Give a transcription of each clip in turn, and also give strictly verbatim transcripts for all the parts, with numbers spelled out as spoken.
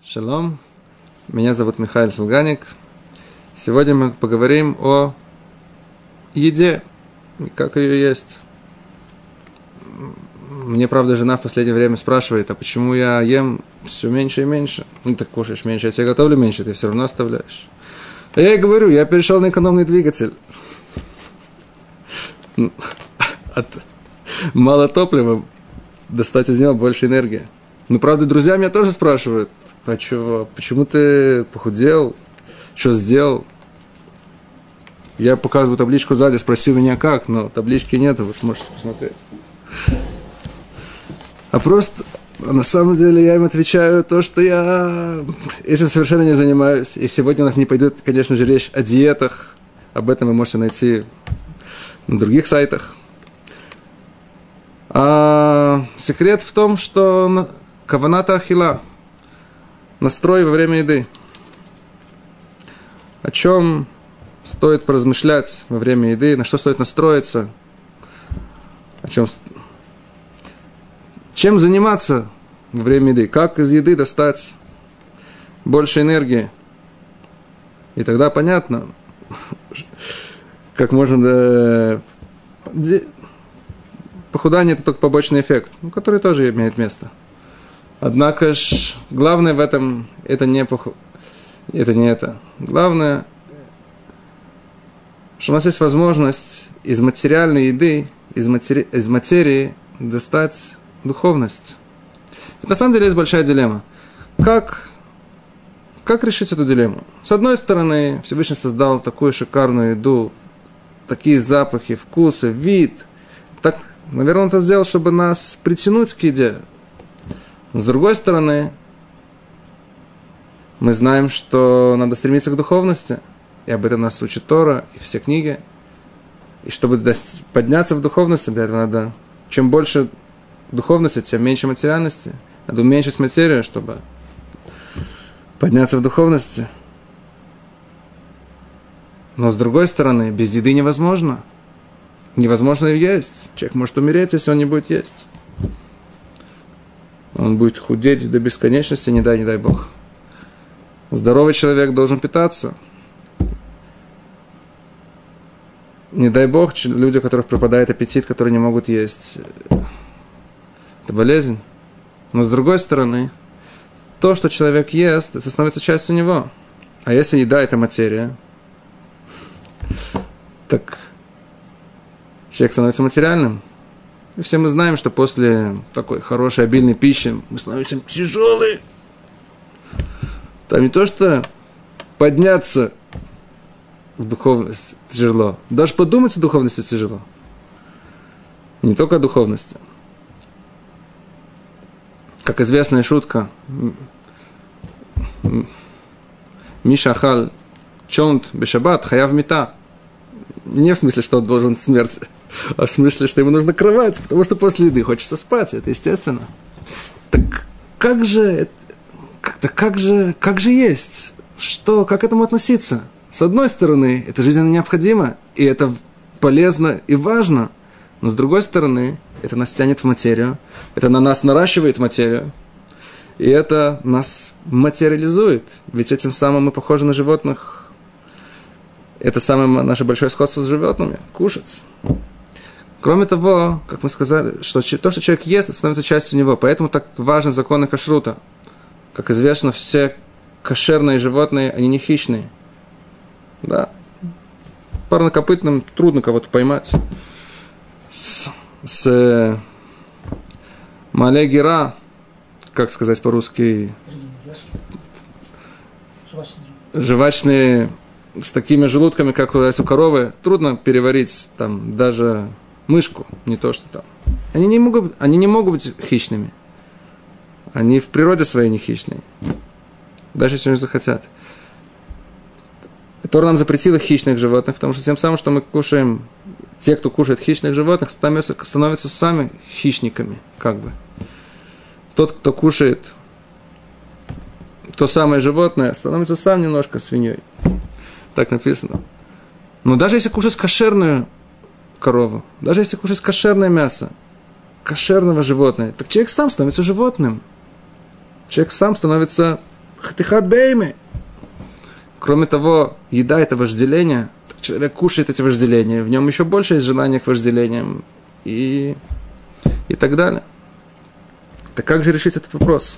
Шалом, меня зовут Михаил Сулганик. Сегодня мы поговорим о еде и как ее есть. Мне, правда, жена в последнее время спрашивает, а почему я ем все меньше и меньше? Ну, ты кушаешь меньше, я тебе готовлю меньше, ты все равно оставляешь. А я ей говорю, я перешел на экономный двигатель. От мало топлива достать из него больше энергии. Ну, правда, друзья меня тоже спрашивают, а чего, почему ты похудел, что сделал? Я показываю табличку сзади, спроси меня как, но таблички нет, вы сможете посмотреть. А просто, на самом деле, я им отвечаю то, что я этим совершенно не занимаюсь. И сегодня у нас не пойдет, конечно же, речь о диетах. Об этом вы можете найти на других сайтах. А секрет в том, что каваната ахила, настрой во время еды. О чем стоит поразмышлять во время еды, на что стоит настроиться, о чем, чем заниматься во время еды, как из еды достать больше энергии. И тогда понятно, как можно... Похудание – это только побочный эффект, который тоже имеет место. Однако ж, главное в этом – это не поху... это не это. Главное, что у нас есть возможность из материальной еды, из, матери... из материи достать духовность. Ведь на самом деле есть большая дилемма. Как... как решить эту дилемму? С одной стороны, Всевышний создал такую шикарную еду, такие запахи, вкусы, вид. Так, наверное, он это сделал, чтобы нас притянуть к еде. Но с другой стороны, мы знаем, что надо стремиться к духовности. И об этом нас учит Тора и все книги. И чтобы подняться в духовности, для этого надо... Чем больше духовности, тем меньше материальности. Надо уменьшить материю, чтобы подняться в духовности. Но с другой стороны, без еды невозможно. Невозможно ее есть. Человек может умереть, если он не будет есть. Он будет худеть до бесконечности, не дай, не дай Бог. Здоровый человек должен питаться. Не дай Бог, люди, у которых пропадает аппетит, которые не могут есть. Это болезнь. Но с другой стороны, то, что человек ест, это становится частью него. А если еда – это материя, так человек становится материальным. И все мы знаем, что после такой хорошей, обильной пищи мы становимся тяжелые. Там не то, что подняться в духовность тяжело. Даже подумать о духовности тяжело. Не только о духовности. Как известная шутка. Миша ахал чонт бешаббат хаяв мита. Не в смысле, что он должен смерть, а в смысле, что ему нужна кровать, потому что после еды хочется спать, это естественно. Так как же, так как же, как же есть? Что, как к этому относиться? С одной стороны, это жизненно необходимо, и это полезно и важно, но с другой стороны, это нас тянет в материю, это на нас наращивает материю, и это нас материализует, ведь этим самым мы похожи на животных. Это самое наше большое сходство с животными – кушать. Кроме того, как мы сказали, что то, что человек ест, это становится частью него. Поэтому так важны законы кашрута. Как известно, все кошерные животные, они не хищные. Да. Парнокопытным трудно кого-то поймать. С, с мале гера, как сказать по-русски, жвачные... с такими желудками, как у коровы, трудно переварить там даже мышку, не то что там. Они не могут, они не могут быть хищными. Они в природе своей не хищные. Даже если они захотят. Тора нам запретила хищных животных, потому что тем самым, что мы кушаем, те, кто кушает хищных животных, становятся, становятся сами хищниками, как бы. Тот, кто кушает то самое животное, становится сам немножко свиньей. Так написано. Но даже если кушать кошерную корову, даже если кушать кошерное мясо, кошерного животного, так человек сам становится животным. Человек сам становится Хатихат бейме. Кроме того, еда – это вожделение. Человек кушает эти вожделения, в нем еще больше есть желания к вожделениям и, и так далее. Так как же решить этот вопрос?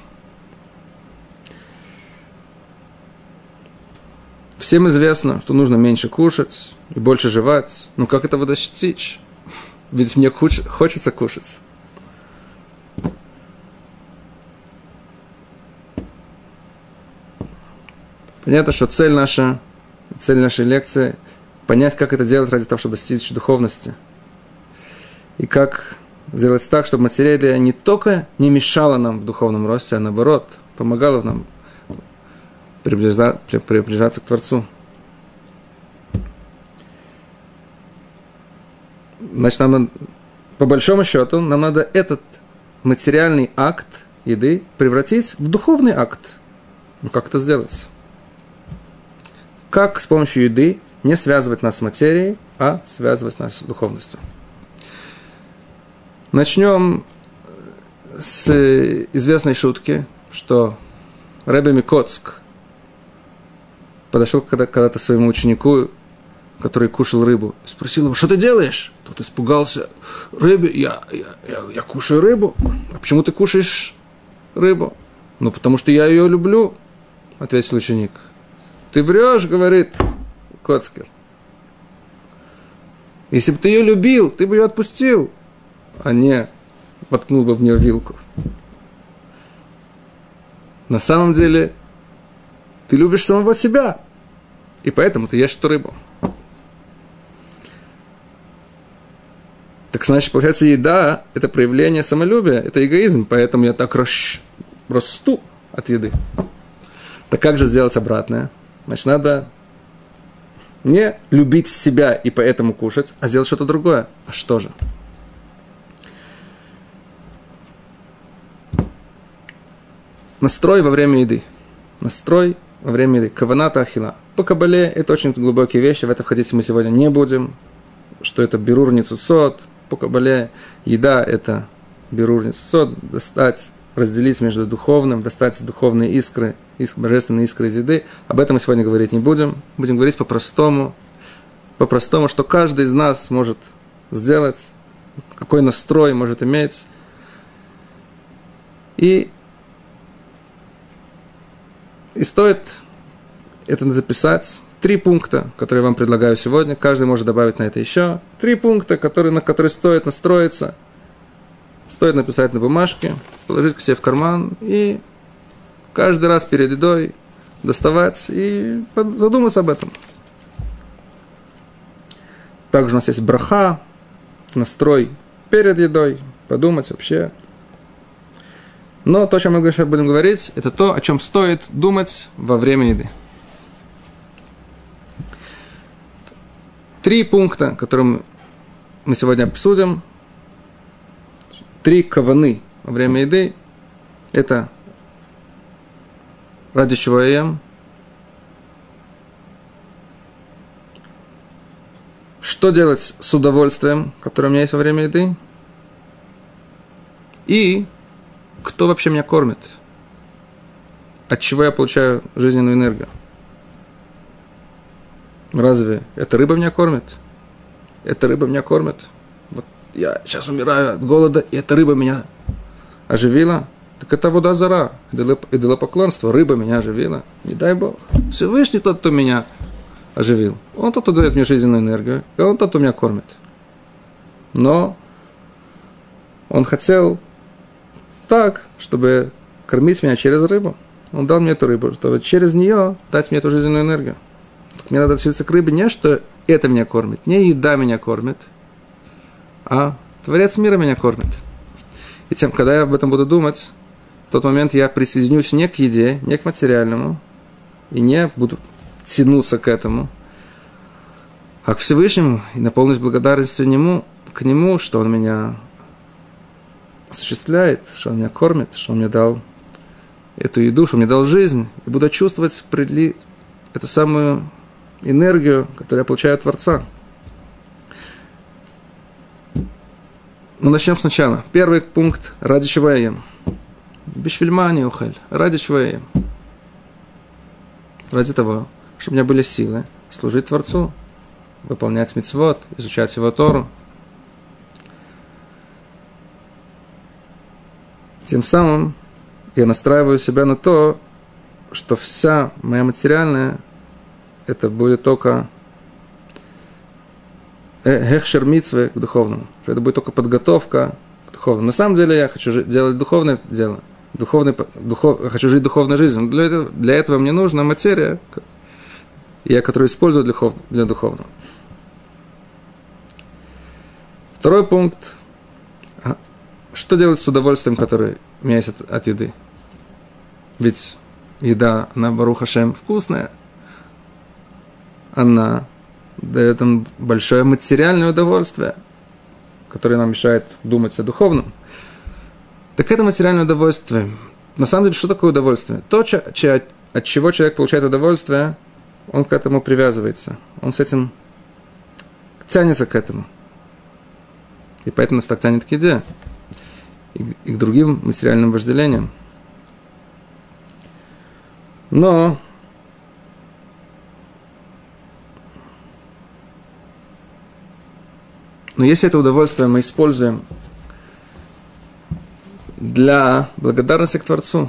Всем известно, что нужно меньше кушать и больше жевать. Но как этого достичь? Ведь мне хочется кушать. Понятно, что цель наша, цель нашей лекции – понять, как это делать ради того, чтобы достичь духовности. И как сделать так, чтобы материя не только не мешала нам в духовном росте, а наоборот, помогала нам приближаться, приближаться к Творцу. Значит, нам надо, по большому счету, нам надо этот материальный акт еды превратить в духовный акт. Ну, как это сделать? Как с помощью еды не связывать нас с материей, а связывать нас с духовностью. Начнем с известной шутки, что Ребе Микоцк подошел когда-то своему ученику, который кушал рыбу, и спросил его: что ты делаешь? Тот испугался: Ребе, я, я, я, я кушаю рыбу. А почему ты кушаешь рыбу? Ну, потому что я ее люблю, ответил ученик. Ты врешь, говорит Коцкер. Если бы ты ее любил, ты бы ее отпустил, а не воткнул бы в нее вилку. На самом деле, ты любишь самого себя, и поэтому ты ешь эту рыбу. Так значит, получается, еда – это проявление самолюбия, это эгоизм, поэтому я так ращ... расту от еды. Так как же сделать обратное? Значит, надо не любить себя и поэтому кушать, а сделать что-то другое. А что же? Настрой во время еды. Настрой во время еды. Каваната ахила. По кабале это очень глубокие вещи, в это входить мы сегодня не будем. Что это бирур ницуцот. По кабале еда это бирур ницуцот. Достать, разделить между духовным, достать духовные искры, искры, божественные искры из еды. Об этом мы сегодня говорить не будем. Будем говорить по-простому. По-простому, что каждый из нас может сделать, какой настрой может иметь. И, и стоит это записать. Три пункта, которые я вам предлагаю сегодня. Каждый может добавить на это еще. Три пункта, которые, на которые стоит настроиться. Стоит написать на бумажке, положить к себе в карман и каждый раз перед едой доставать и задуматься об этом. Также у нас есть браха, настрой перед едой, подумать вообще. Но то, о чем мы сейчас будем говорить, это то, о чем стоит думать во время еды. Три пункта, которые мы сегодня обсудим. Три каваны во время еды. Это ради чего я ем, что делать с удовольствием, которое у меня есть во время еды, и кто вообще меня кормит, от чего я получаю жизненную энергию. Разве эта рыба меня кормит? Эта рыба меня кормит. Вот я сейчас умираю от голода, и эта рыба меня оживила. Так это вода зара, идолопоклонство. Рыба меня оживила. Не дай Бог. Всевышний тот, кто меня оживил. Он тот, кто дает мне жизненную энергию, и он тот, кто меня кормит. Но он хотел так, чтобы кормить меня через рыбу. Он дал мне эту рыбу, чтобы через нее дать мне эту жизненную энергию. Мне надо относиться к рыбе не, что это меня кормит, не еда меня кормит, а Творец мира меня кормит. И тем, когда я об этом буду думать, в тот момент я присоединюсь не к еде, не к материальному, и не буду тянуться к этому, а к Всевышнему, и наполнюсь благодарностью нему, к Нему, что Он меня осуществляет, что Он меня кормит, что Он мне дал эту еду, что Он мне дал жизнь, и буду чувствовать придли эту самую энергию, которую я получаю от Творца. Ну, начнем сначала. Первый пункт. Ради чего я ем? Бишвильмани ухель. Ради чего я ем? ради того, чтобы у меня были силы служить Творцу, выполнять мицвот, изучать его Тору. Тем самым я настраиваю себя на то, что вся моя материальная, это будет только гехшер мицвы к духовному. Это будет только подготовка к духовному. На самом деле я хочу делать духовное дело. Духовный, духов, хочу жить духовной жизнью. Но для этого, для этого мне нужна материя, я, которую использую для, духов, для духовного. Второй пункт. Что делать с удовольствием, которое у меня есть от, от еды? Ведь еда, она, Барух Ашем, вкусная. Она дает нам большое материальное удовольствие, которое нам мешает думать о духовном. Так это материальное удовольствие. На самом деле, что такое удовольствие? То, от чего человек получает удовольствие, он к этому привязывается. Он с этим тянется к этому. И поэтому нас так тянет к еде. И к другим материальным вожделениям. Но но если это удовольствие мы используем для благодарности к Творцу,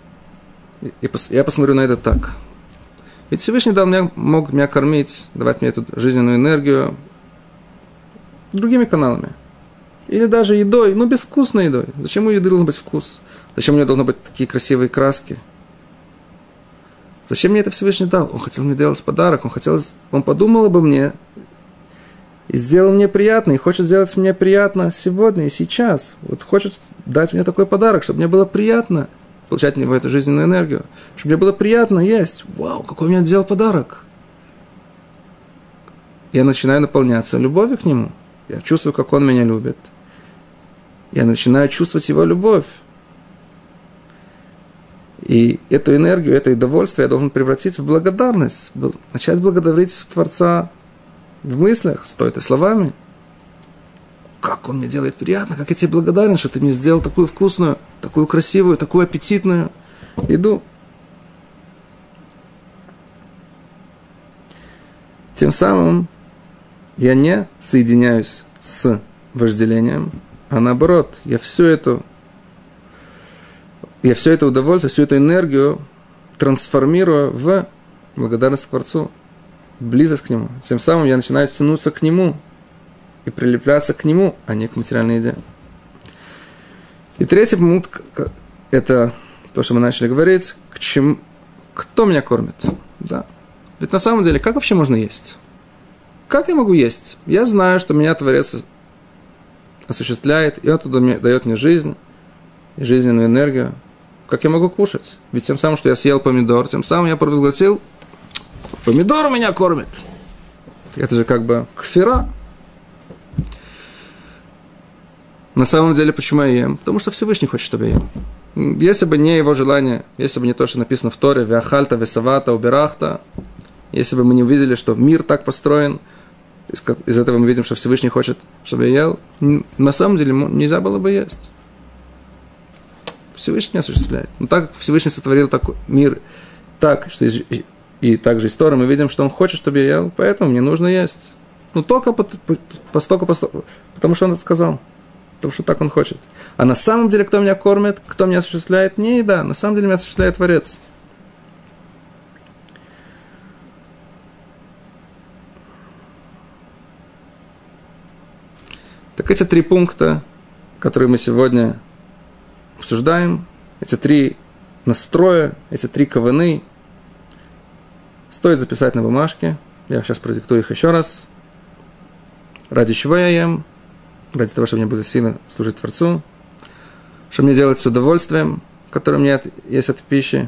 я посмотрю на это так. Ведь Всевышний дал мне, мог меня кормить, давать мне эту жизненную энергию другими каналами. Или даже едой, но безвкусной едой. Зачем у еды должен быть вкус? Зачем у нее должны быть такие красивые краски? Зачем мне это Всевышний дал? Он хотел мне делать подарок, он хотел, он подумал обо мне и сделал мне приятно, и хочет сделать мне приятно сегодня и сейчас. Вот хочет дать мне такой подарок, чтобы мне было приятно получать в него эту жизненную энергию, чтобы мне было приятно есть. Вау, какой мне сделал подарок! Я начинаю наполняться любовью к нему. Я чувствую, как он меня любит. Я начинаю чувствовать его любовь. И эту энергию, это удовольствие я должен превратить в благодарность. Начать благодарить Творца в мыслях, стоит и словами. Как он мне делает приятно, как я тебе благодарен, что ты мне сделал такую вкусную, такую красивую, такую аппетитную еду. Тем самым я не соединяюсь с вожделением, а наоборот, я всю эту, я все это удовольствие, всю эту энергию трансформирую в благодарность к Творцу, близость к Нему. Тем самым я начинаю тянуться к Нему и прилепляться к Нему, а не к материальной еде. И третий пункт – это то, что мы начали говорить, к чему, кто меня кормит. Да. Ведь на самом деле, как вообще можно есть? Как я могу есть? Я знаю, что меня Творец осуществляет, и Он туда дает мне жизнь и жизненную энергию. Как я могу кушать? Ведь тем самым, что я съел помидор, тем самым я провозгласил, помидор меня кормит. Это же как бы кфира. На самом деле, почему я ем? Потому что Всевышний хочет, чтобы я ем. Если бы не его желание, если бы не то, что написано в Торе, «Веахальта, весавата, убирахта», если бы мы не увидели, что мир так построен, из этого мы видим, что Всевышний хочет, чтобы я ел, на самом деле нельзя было бы есть. Всевышний осуществляет. Но так как Всевышний сотворил такой мир так, что из, и, и также из Торы мы видим, что Он хочет, чтобы я ел, поэтому мне нужно есть. Но только по, по, постолько, постолько, потому что Он это сказал. Потому что так Он хочет. А на самом деле, кто меня кормит, кто меня осуществляет, не еда. На самом деле, меня осуществляет Творец. Так эти три пункта, которые мы сегодня обсуждаем, эти три настроя, эти три каваны, стоит записать на бумажке. Я сейчас продиктую их еще раз. Ради чего я ем? Ради того, чтобы мне было сильно служить Творцу, чтобы мне делать с удовольствием, которое у меня есть от пищи,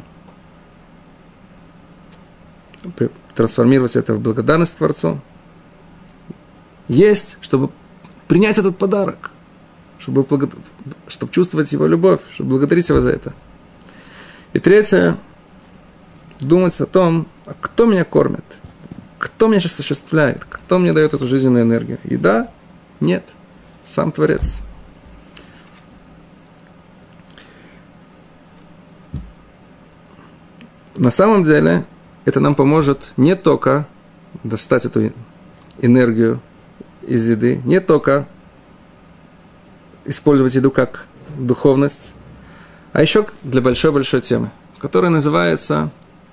трансформировать это в благодарность Творцу. Есть, чтобы принять этот подарок, чтобы, благо... чтобы чувствовать его любовь, чтобы благодарить его за это. И третье, думать о том, а кто меня кормит, кто меня сейчас осуществляет, кто мне дает эту жизненную энергию. Еда? Нет. Сам Творец. На самом деле, это нам поможет не только достать эту энергию из еды, не только использовать еду как духовность, а еще для большой-большой темы, которая называется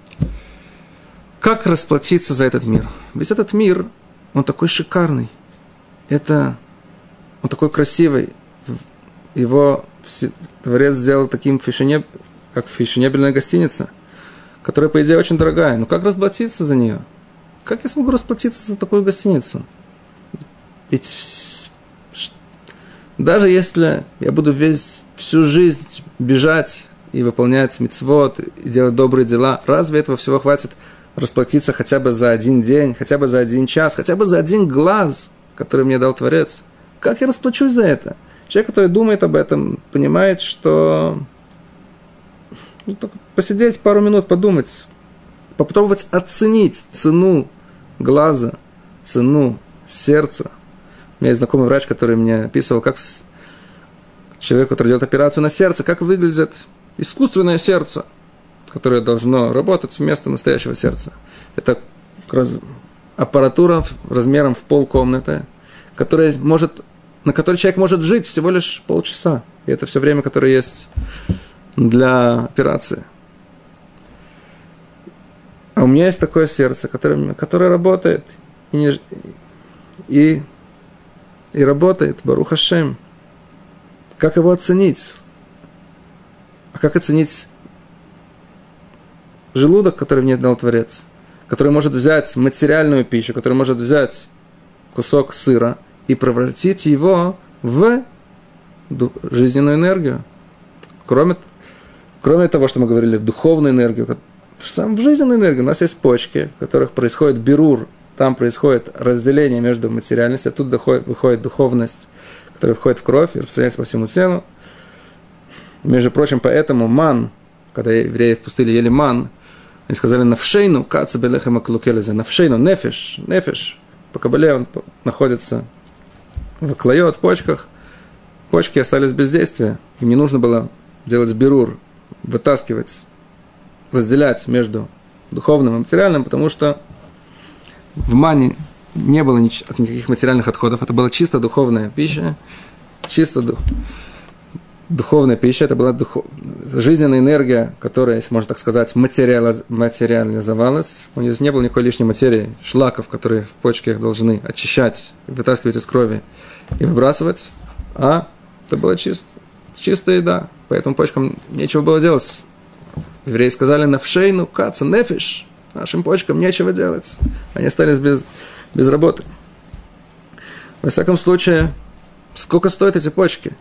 «Как расплатиться за этот мир?». Ведь этот мир, он такой шикарный, это, он такой красивый, его Творец сделал таким, фешенеб, как фешенебельная гостиница, которая, по идее, очень дорогая. Но как расплатиться за нее? Как я смогу расплатиться за такую гостиницу? Ведь даже если я буду весь, всю жизнь бежать и выполнять мицвот, и делать добрые дела, разве этого всего хватит расплатиться хотя бы за один день, хотя бы за один час, хотя бы за один глаз, который мне дал Творец? Как я расплачусь за это? Человек, который думает об этом, понимает, что ну, только посидеть пару минут, подумать, попробовать оценить цену глаза, цену сердца. У меня есть знакомый врач, который мне описывал, как человек, который делает операцию на сердце, как выглядит искусственное сердце, которое должно работать вместо настоящего сердца. Это аппаратура размером в полкомнаты, которая может, на которой человек может жить всего лишь полчаса. И это все время, которое есть для операции. А у меня есть такое сердце, которое, которое работает и, не, и, и работает, Барух Ашем. Как его оценить? А как оценить желудок, который мне дал Творец, который может взять материальную пищу, который может взять кусок сыра и превратить его в жизненную энергию? Кроме, кроме того, что мы говорили, в духовную энергию, в жизненную энергию у нас есть почки, в которых происходит бирур, там происходит разделение между материальностью, оттуда доходит, выходит духовность, которая входит в кровь и распространяется по всему телу. Между прочим, поэтому ман, когда евреи в пустыне ели ман, они сказали «навшейну каца белехема клукелезе», «навшейну нефеш», «нефеш». По кабале он находится в клайот, почках. Почки остались без действия. Им не нужно было делать бирур, вытаскивать, разделять между духовным и материальным, потому что в мане не было никаких материальных отходов. Это была чисто духовная пища, чисто дух, духовная пища. Это была духов, жизненная энергия, которая, если можно так сказать, материализ, материализовалась. У нее не было никакой лишней материи, шлаков, которые в почках должны очищать, вытаскивать из крови и выбрасывать. А это была чист, чистая еда. Поэтому почкам нечего было делать. Евреи сказали «навшейну каца нефиш», нашим почкам нечего делать. Они остались без, без работы. Во всяком случае, сколько стоят эти почки?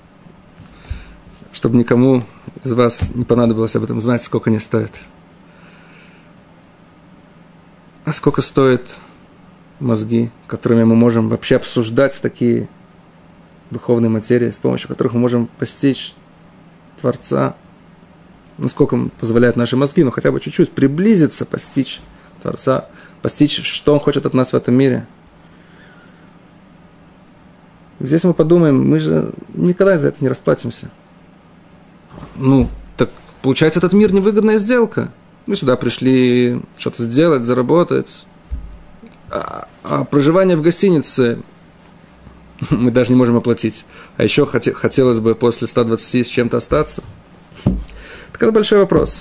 Чтобы никому из вас не понадобилось об этом знать, сколько они стоят. А сколько стоят мозги, которыми мы можем вообще обсуждать такие духовные материи, с помощью которых мы можем постичь Творца, насколько позволяют наши мозги, но хотя бы чуть-чуть приблизиться, постичь Творца, постичь, что Он хочет от нас в этом мире. Здесь мы подумаем, мы же никогда за это не расплатимся. Ну, так получается, этот мир невыгодная сделка. Мы сюда пришли что-то сделать, заработать. А, а проживание в гостинице мы даже не можем оплатить. А еще хотелось бы после ста двадцати с чем-то остаться. Так это большой вопрос.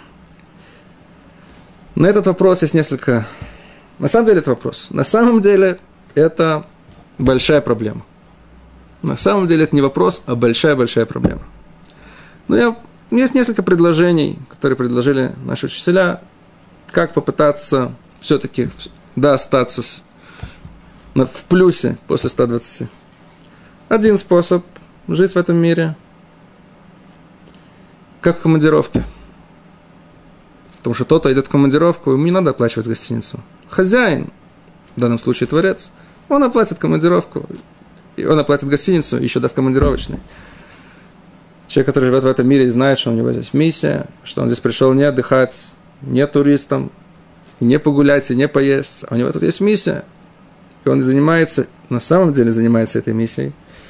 На этот вопрос есть несколько... На самом деле это вопрос. На самом деле это большая проблема. На самом деле это не вопрос, а большая-большая проблема. Но я... есть несколько предложений, которые предложили наши учителя, как попытаться все-таки да, остаться с... в плюсе после ста двадцати. Один способ жить в этом мире – как в командировке. Потому что тот-то идет в командировку, ему не надо оплачивать гостиницу. Хозяин, в данном случае Творец, он оплатит командировку, и он оплатит гостиницу, и еще даст командировочный. Человек, который живет в этом мире, знает, что у него здесь миссия, что он здесь пришел не отдыхать, не туристом, не погулять и не поесть, а у него тут есть миссия. И он занимается, на самом деле занимается этой миссией.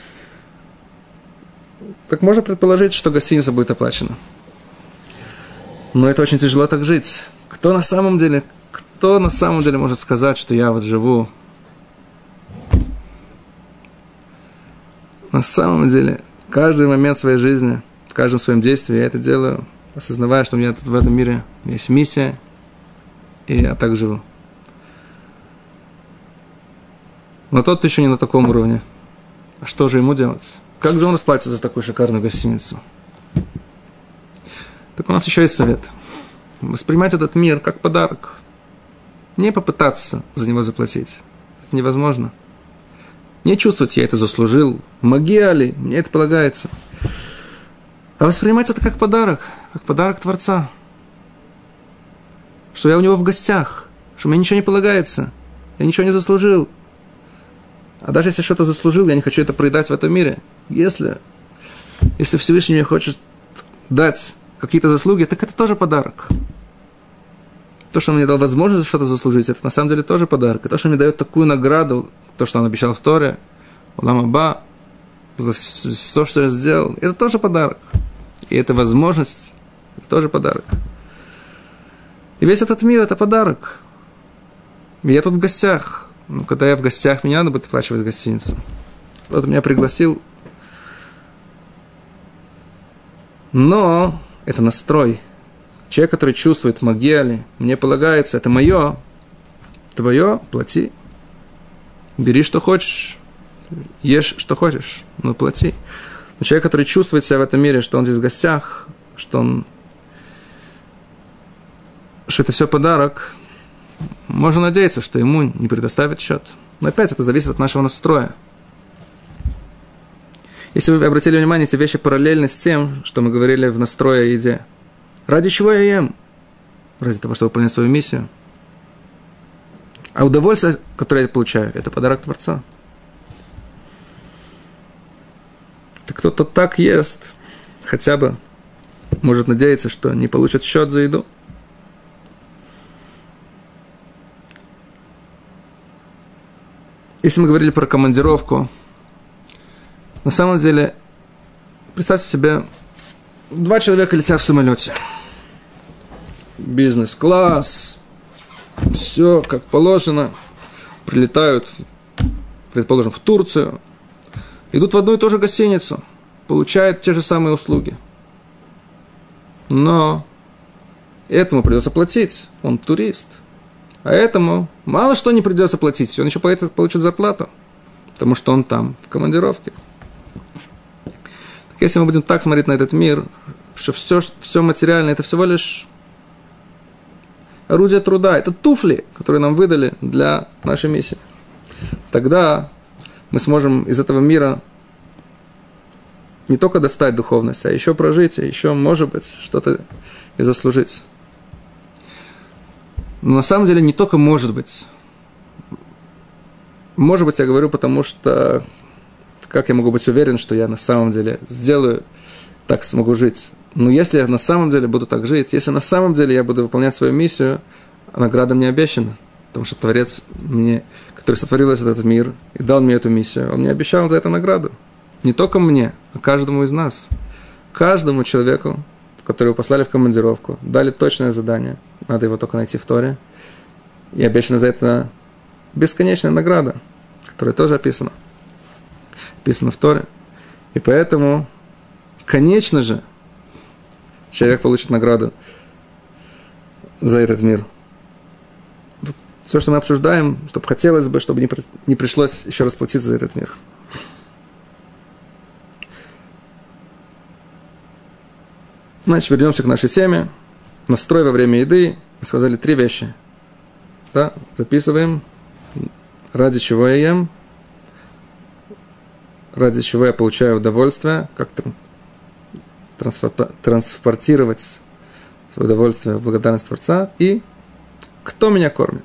Так можно предположить, что гостиница будет оплачена. Но это очень тяжело так жить. Кто на самом деле, кто на самом деле может сказать, что я вот живу? На самом деле, каждый момент своей жизни, в каждом своем действии я это делаю, осознавая, что у меня тут в этом мире есть миссия, и я так живу. Но тот еще не на таком уровне. А что же ему делать? Как же он расплатится за такую шикарную гостиницу? Так у нас еще есть совет. Воспринимать этот мир как подарок. Не попытаться за него заплатить. Это невозможно. Не чувствовать, я это заслужил. Магия ли, мне это полагается. А воспринимать это как подарок. Как подарок Творца. Что я у него в гостях. Что мне ничего не полагается. Я ничего не заслужил. А даже если что-то заслужил, я не хочу это проедать в этом мире. Если, если Всевышний мне хочет дать какие-то заслуги, так это тоже подарок. То, что он мне дал возможность что-то заслужить, это на самом деле тоже подарок. И то, что он мне дает такую награду, то, что он обещал в Торе, Улам Аба, за то, что я сделал, это тоже подарок. И эта возможность, это тоже подарок. И весь этот мир – это подарок. И я тут в гостях. Ну, когда я в гостях, мне надо будет оплачивать гостиницу. Кто-то меня пригласил. Но это настрой. Человек, который чувствует, магия ли, мне полагается, это мое, твое, плати. Бери, что хочешь. Ешь, что хочешь, но плати. Но человек, который чувствует себя в этом мире, что он здесь в гостях, что он... что это все подарок, можно надеяться, что ему не предоставят счет. Но опять это зависит от нашего настроя. Если вы обратили внимание, эти вещи параллельны с тем, что мы говорили в настрое о еде. Ради чего я ем? Ради того, чтобы выполнять свою миссию. А удовольствие, которое я получаю, это подарок Творца. Так кто-то так ест, хотя бы может надеяться, что не получит счет за еду. Если мы говорили про командировку, на самом деле, представьте себе, два человека летят в самолете. Бизнес-класс, все как положено, прилетают, предположим, в Турцию, идут в одну и ту же гостиницу, получают те же самые услуги. Но этому придется платить, он турист. А этому мало что не придется платить, он еще получит зарплату, потому что он там, в командировке. Так если мы будем так смотреть на этот мир, что все, все материальное, это всего лишь орудие труда, это туфли, которые нам выдали для нашей миссии, тогда мы сможем из этого мира не только достать духовность, а еще прожить, а еще, может быть, что-то и заслужить. Но на самом деле не только может быть. Может быть, я говорю, потому что как я могу быть уверен, что я на самом деле сделаю, так смогу жить. Но если я на самом деле буду так жить, если на самом деле я буду выполнять свою миссию, награда мне обещана. Потому что Творец, мне, который сотворил этот мир и дал мне эту миссию, он мне обещал за это награду. Не только мне, а каждому из нас. Каждому человеку, которого послали в командировку, дали точное задание. Надо его только найти в Торе. И обещана за это бесконечная награда, которая тоже описана. Описана в Торе. И поэтому, конечно же, человек получит награду за этот мир. Все, что мы обсуждаем, чтобы хотелось бы, чтобы не, при, не пришлось еще раз платиться за этот мир. Значит, вернемся к нашей теме. Настрой во время еды. Мы сказали три вещи. Да? Записываем. Ради чего я ем. Ради чего я получаю удовольствие. Как транспортировать свое удовольствие в благодарность Творца. И кто меня кормит.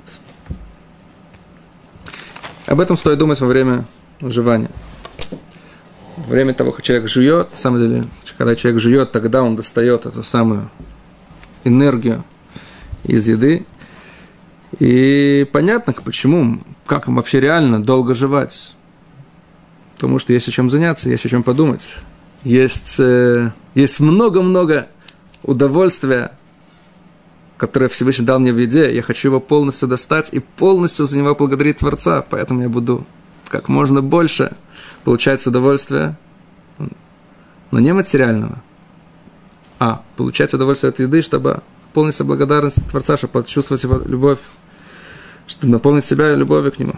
Об этом стоит думать во время жевания. Во время того, как человек жует, на самом деле, когда человек жует, тогда он достает эту самую энергию из еды. И понятно, почему, как вообще реально долго жевать. Потому что есть о чем заняться, есть о чем подумать. Есть, э, есть много-много удовольствия которое Всевышний дал мне в еде, я хочу его полностью достать и полностью за него благодарить Творца, поэтому я буду как можно больше получать удовольствие, но не материального, а получать удовольствие от еды, чтобы полностью благодарность Творца, чтобы почувствовать его любовь, чтобы наполнить себя любовью к нему.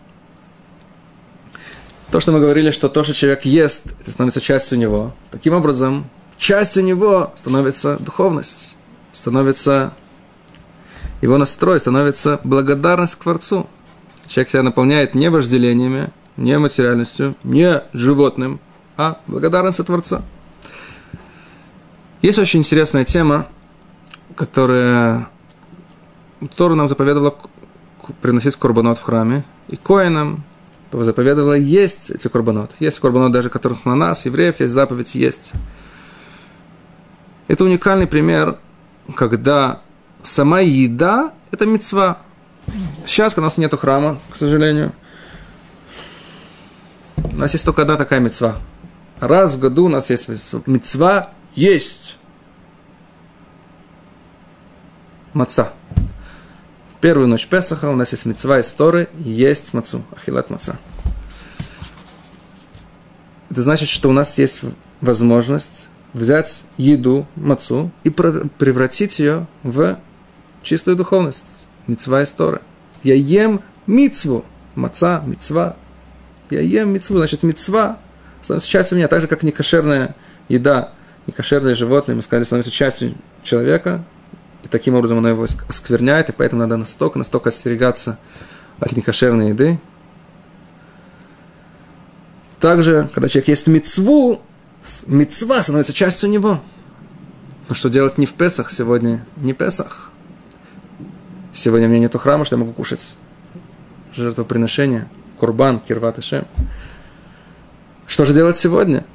То, что мы говорили, что то, что человек ест, это становится частью него. Таким образом, частью него становится духовность, становится его настрой, становится благодарность к Творцу. Человек себя наполняет не вожделениями, не материальностью, не животным, а благодарностью Творца. Есть очень интересная тема, которая, которую нам заповедовала приносить корбанот в храме, и коэнам заповедовала есть эти корбанот. Есть корбанот даже, которых на нас, евреев, есть заповедь есть. Это уникальный пример, когда сама еда – это мицва. Сейчас у нас нету храма, к сожалению. У нас есть только одна такая мицва. Раз в году у нас есть мицва есть маца. В первую ночь Песаха у нас есть мицва из Торы, есть мацу, ахилат маца. Это значит, что у нас есть возможность взять еду, мацу, и превратить ее в чистую духовность. Мицва из Торы. Я ем мицву. Маца, мицва. Я ем мицву. Значит, мицва становится частью меня, так же, как некошерная еда, некошерные животные, мы сказали, становится частью человека, и таким образом оно его оскверняет, и поэтому надо настолько, настолько остерегаться от некошерной еды. Также, когда человек ест мицву, мицва становится частью него. Но что делать не в Песах сегодня? Не Песах. Сегодня у меня нету храма, что я могу кушать жертвоприношение, курбан, кирват Ашем. Что же делать сегодня?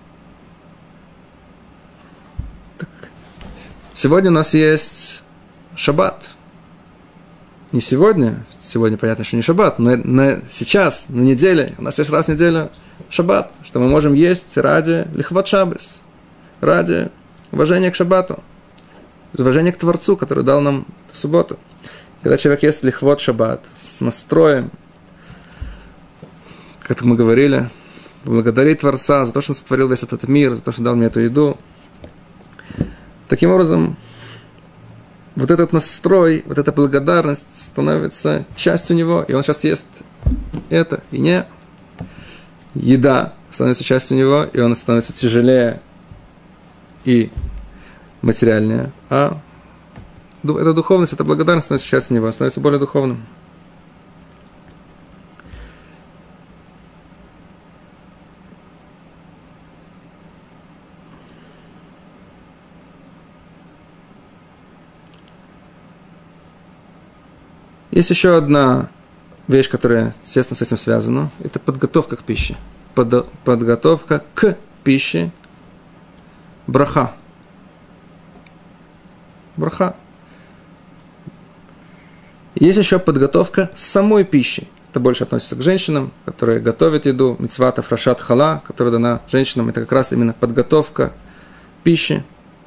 Так. Сегодня у нас есть шаббат. Не сегодня, сегодня понятно, что не шаббат, но на, сейчас, на неделе, у нас есть раз в неделю шаббат, что мы можем есть ради лихват шаббес, ради уважения к шаббату, уважения к Творцу, который дал нам эту субботу. Когда человек ест лихвот шаббат с настроем, как мы говорили, благодарить Творца за то, что он сотворил весь этот мир, за то, что дал мне эту еду. Таким образом, вот этот настрой, вот эта благодарность становится частью него, и он сейчас ест это, и не еда становится частью него, и он становится тяжелее и материальнее, а эта духовность, эта благодарность становится частью него, становится более духовным. Есть еще одна вещь, которая, естественно, с этим связана. Это подготовка к пище. Под, подготовка к пище. Браха. Браха. Есть еще подготовка самой пищи. Это больше относится к женщинам, которые готовят еду. Мицват афрашат хала, которая дана женщинам. Это как раз именно подготовка пищи.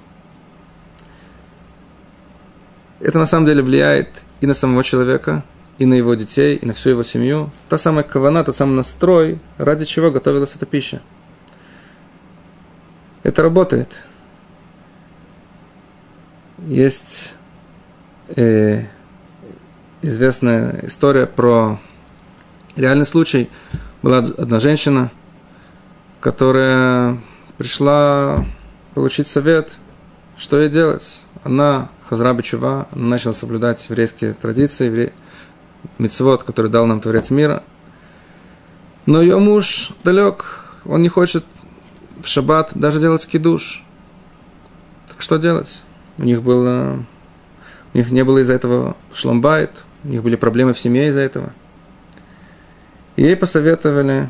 Это на самом деле влияет и на самого человека, и на его детей, и на всю его семью. Та самая кавана, тот самый настрой, ради чего готовилась эта пища. Это работает. Есть э, известная история про реальный случай. Была одна женщина, которая пришла получить совет, что ей делать. Она хазра бечува, она начала соблюдать еврейские традиции, евре... мицвот, который дал нам Творец мира. Но ее муж далек, он не хочет в шаббат даже делать кидуш. Так что делать? У них было, у них не было из-за этого шломбайт, у них были проблемы в семье из-за этого. И ей посоветовали,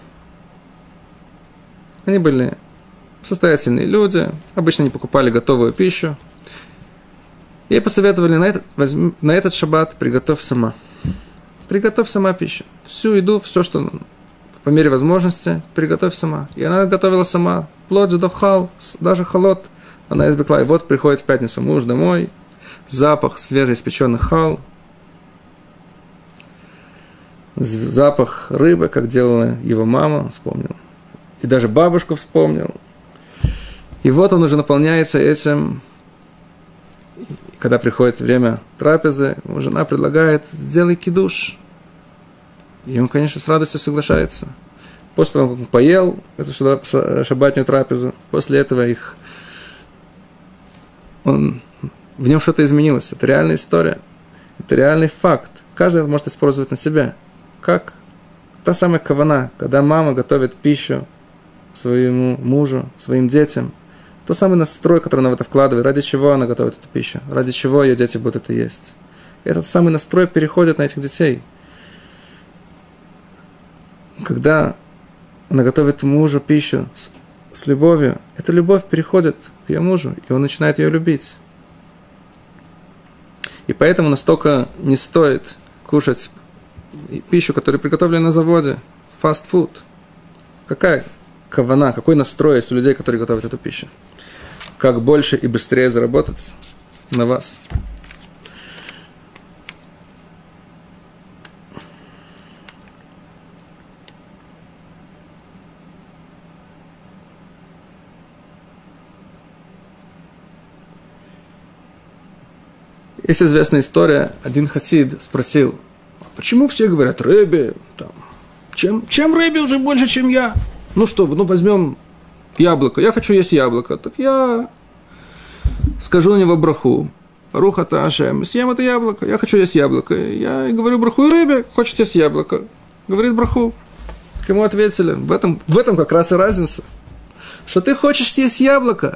они были состоятельные люди, обычно не покупали готовую пищу. Ей посоветовали на этот, возьми, на этот шаббат приготовь сама. Приготовь сама пищу. Всю еду, все, что по мере возможности, приготовь сама. И она готовила сама, вплоть до хал, даже холод она испекла. И вот приходит в пятницу муж домой, запах свежеиспеченных хал, запах рыбы, как делала его мама, вспомнил. И даже бабушку вспомнил. И вот он уже наполняется этим. Когда приходит время трапезы, ему жена предлагает: сделай кидуш. И он, конечно, с радостью соглашается. После того, как он поел эту шаббатную трапезу, после этого их он, в нем что-то изменилось. Это реальная история. Это реальный факт. Каждый это может использовать на себя. Как та самая кавана, когда мама готовит пищу своему мужу, своим детям. Тот самый настрой, который она в это вкладывает. Ради чего она готовит эту пищу? Ради чего ее дети будут это есть? Этот самый настрой переходит на этих детей. Когда она готовит мужу пищу с, с любовью, эта любовь переходит к ее мужу, и он начинает ее любить. И поэтому настолько не стоит кушать пищу, которая приготовлена на заводе, фастфуд. Какая кавана, какой настрой есть у людей, которые готовят эту пищу? Как больше и быстрее заработать на вас. Есть известная история, один хасид спросил: почему все говорят Ребе, там, чем, чем Ребе уже больше, чем я? Ну что, ну возьмем яблоко, я хочу есть яблоко, так я скажу на него браху, руха та Ашем, съем это яблоко, я хочу есть яблоко, я говорю браху, и Ребе хочет есть яблоко, говорит браху. К ему ответили: в этом, в этом как раз и разница, что ты хочешь съесть яблоко.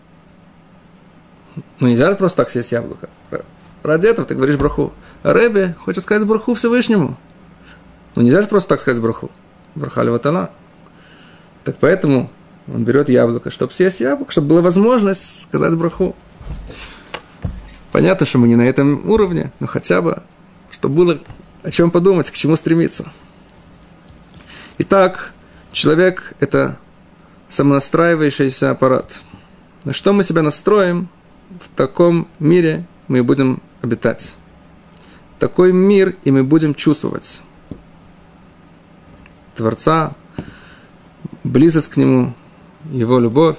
Ну нельзя просто так съесть яблоко. Ради этого ты говоришь браху. А Ребе хочет сказать браху Всевышнему. Ну нельзя же просто так сказать браху. Браха леватана. Так поэтому он берет яблоко, чтобы съесть яблоко, чтобы была возможность сказать браху. Понятно, что мы не на этом уровне, но хотя бы, чтобы было о чем подумать, к чему стремиться. Итак, человек – это самонастраивающийся аппарат. На что мы себя настроим, в таком мире мы будем обитать. Такой мир и мы будем чувствовать Творца, близость к Нему, Его любовь.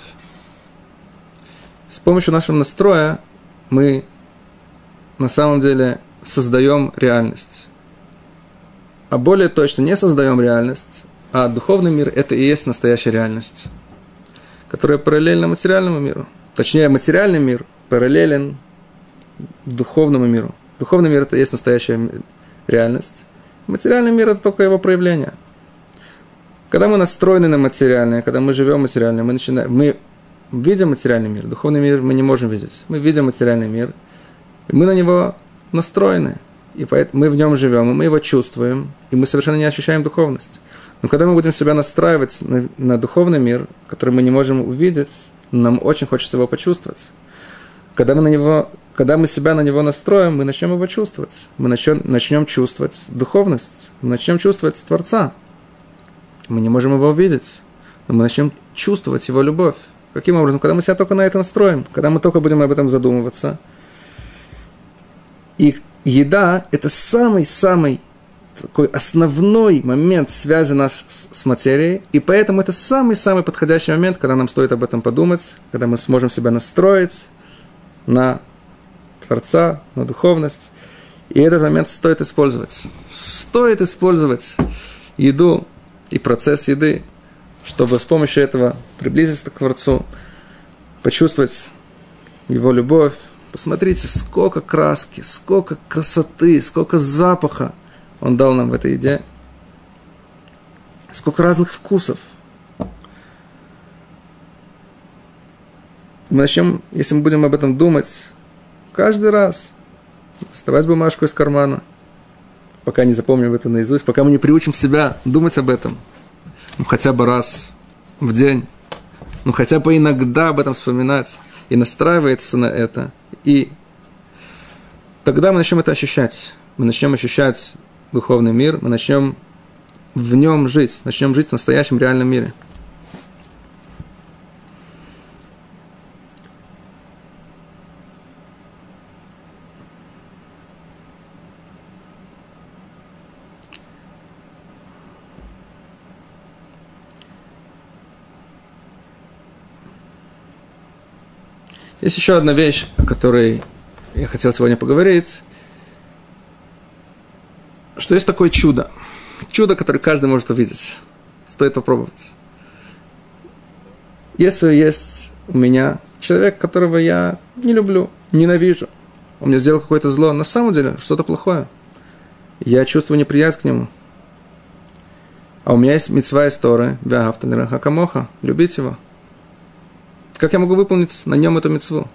С помощью нашего настроя мы на самом деле создаем реальность. А более точно не создаем реальность, а духовный мир – это и есть настоящая реальность, которая параллельна материальному миру. Точнее, материальный мир параллелен духовному миру. Духовный мир – это и есть настоящая реальность. Материальный мир – это только его проявление. Когда мы настроены на материальное, когда мы живем материально, мы, начинаем, мы видим материальный мир. Духовный мир мы не можем видеть. Мы видим материальный мир, и мы на него настроены. И поэтому мы в нем живем, и мы его чувствуем, и мы совершенно не ощущаем духовность. Но когда мы будем себя настраивать на, на духовный мир, который мы не можем увидеть, нам очень хочется его почувствовать. Когда мы, на него, когда мы себя на него настроим, мы начнем его чувствовать. Мы начнем, начнем чувствовать духовность, мы начнем чувствовать Творца. Мы не можем его увидеть, но мы начнем чувствовать его любовь. Каким образом? Когда мы себя только на это настроим, когда мы только будем об этом задумываться. И еда – это самый-самый такой основной момент связи нас с, с материей, и поэтому это самый-самый подходящий момент, когда нам стоит об этом подумать, когда мы сможем себя настроить на Творца, на духовность. И этот момент стоит использовать. Стоит использовать еду и процесс еды, чтобы с помощью этого приблизиться к Творцу, почувствовать Его любовь. Посмотрите, сколько краски, сколько красоты, сколько запаха Он дал нам в этой еде. Сколько разных вкусов. Мы начнем, если мы будем об этом думать, каждый раз доставать бумажку из кармана, пока не запомним это наизусть, пока мы не приучим себя думать об этом, ну хотя бы раз в день, ну хотя бы иногда об этом вспоминать и настраиваться на это, и тогда мы начнем это ощущать. Мы начнем ощущать духовный мир, мы начнем в нем жить, начнем жить в настоящем реальном мире. Есть еще одна вещь, о которой я хотел сегодня поговорить, что есть такое чудо. Чудо, которое каждый может увидеть. Стоит попробовать. Если есть у меня человек, которого я не люблю, ненавижу, он мне сделал какое-то зло, на самом деле что-то плохое, я чувствую неприязнь к нему. А у меня есть мицва из Торы, ве'аhavta лиреха камоха, любить его. Как я могу выполнить на нем эту мицву?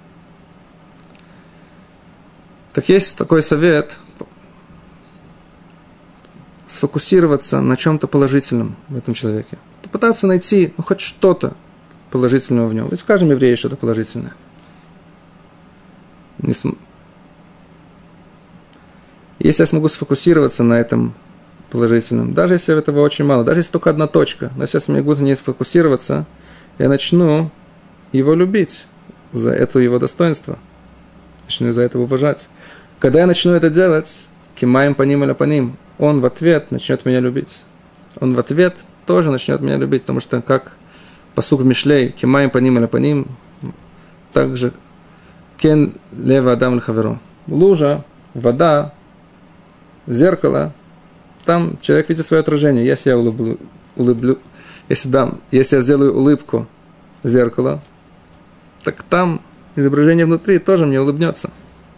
Так есть такой совет сфокусироваться на чем-то положительном в этом человеке. Попытаться найти ну, хоть что-то положительного в нем. Ведь в каждом еврее есть что-то положительное. Не см... Если я смогу сфокусироваться на этом положительном, даже если этого очень мало, даже если только одна точка, но если я смогу на ней сфокусироваться, я начну его любить за это его достоинство. Начну за это уважать. Когда я начну это делать, кимаем паним аля паним, он в ответ начнет меня любить. Он в ответ тоже начнет меня любить, потому что как пасук в Мишлей, кимаем паним аля паним, также кен лева адам лхаверу. Лужа, вода, зеркало, там человек видит свое отражение. Если я улыблю, улыблю если, дам, если я сделаю улыбку зеркала, так там изображение внутри тоже мне улыбнется.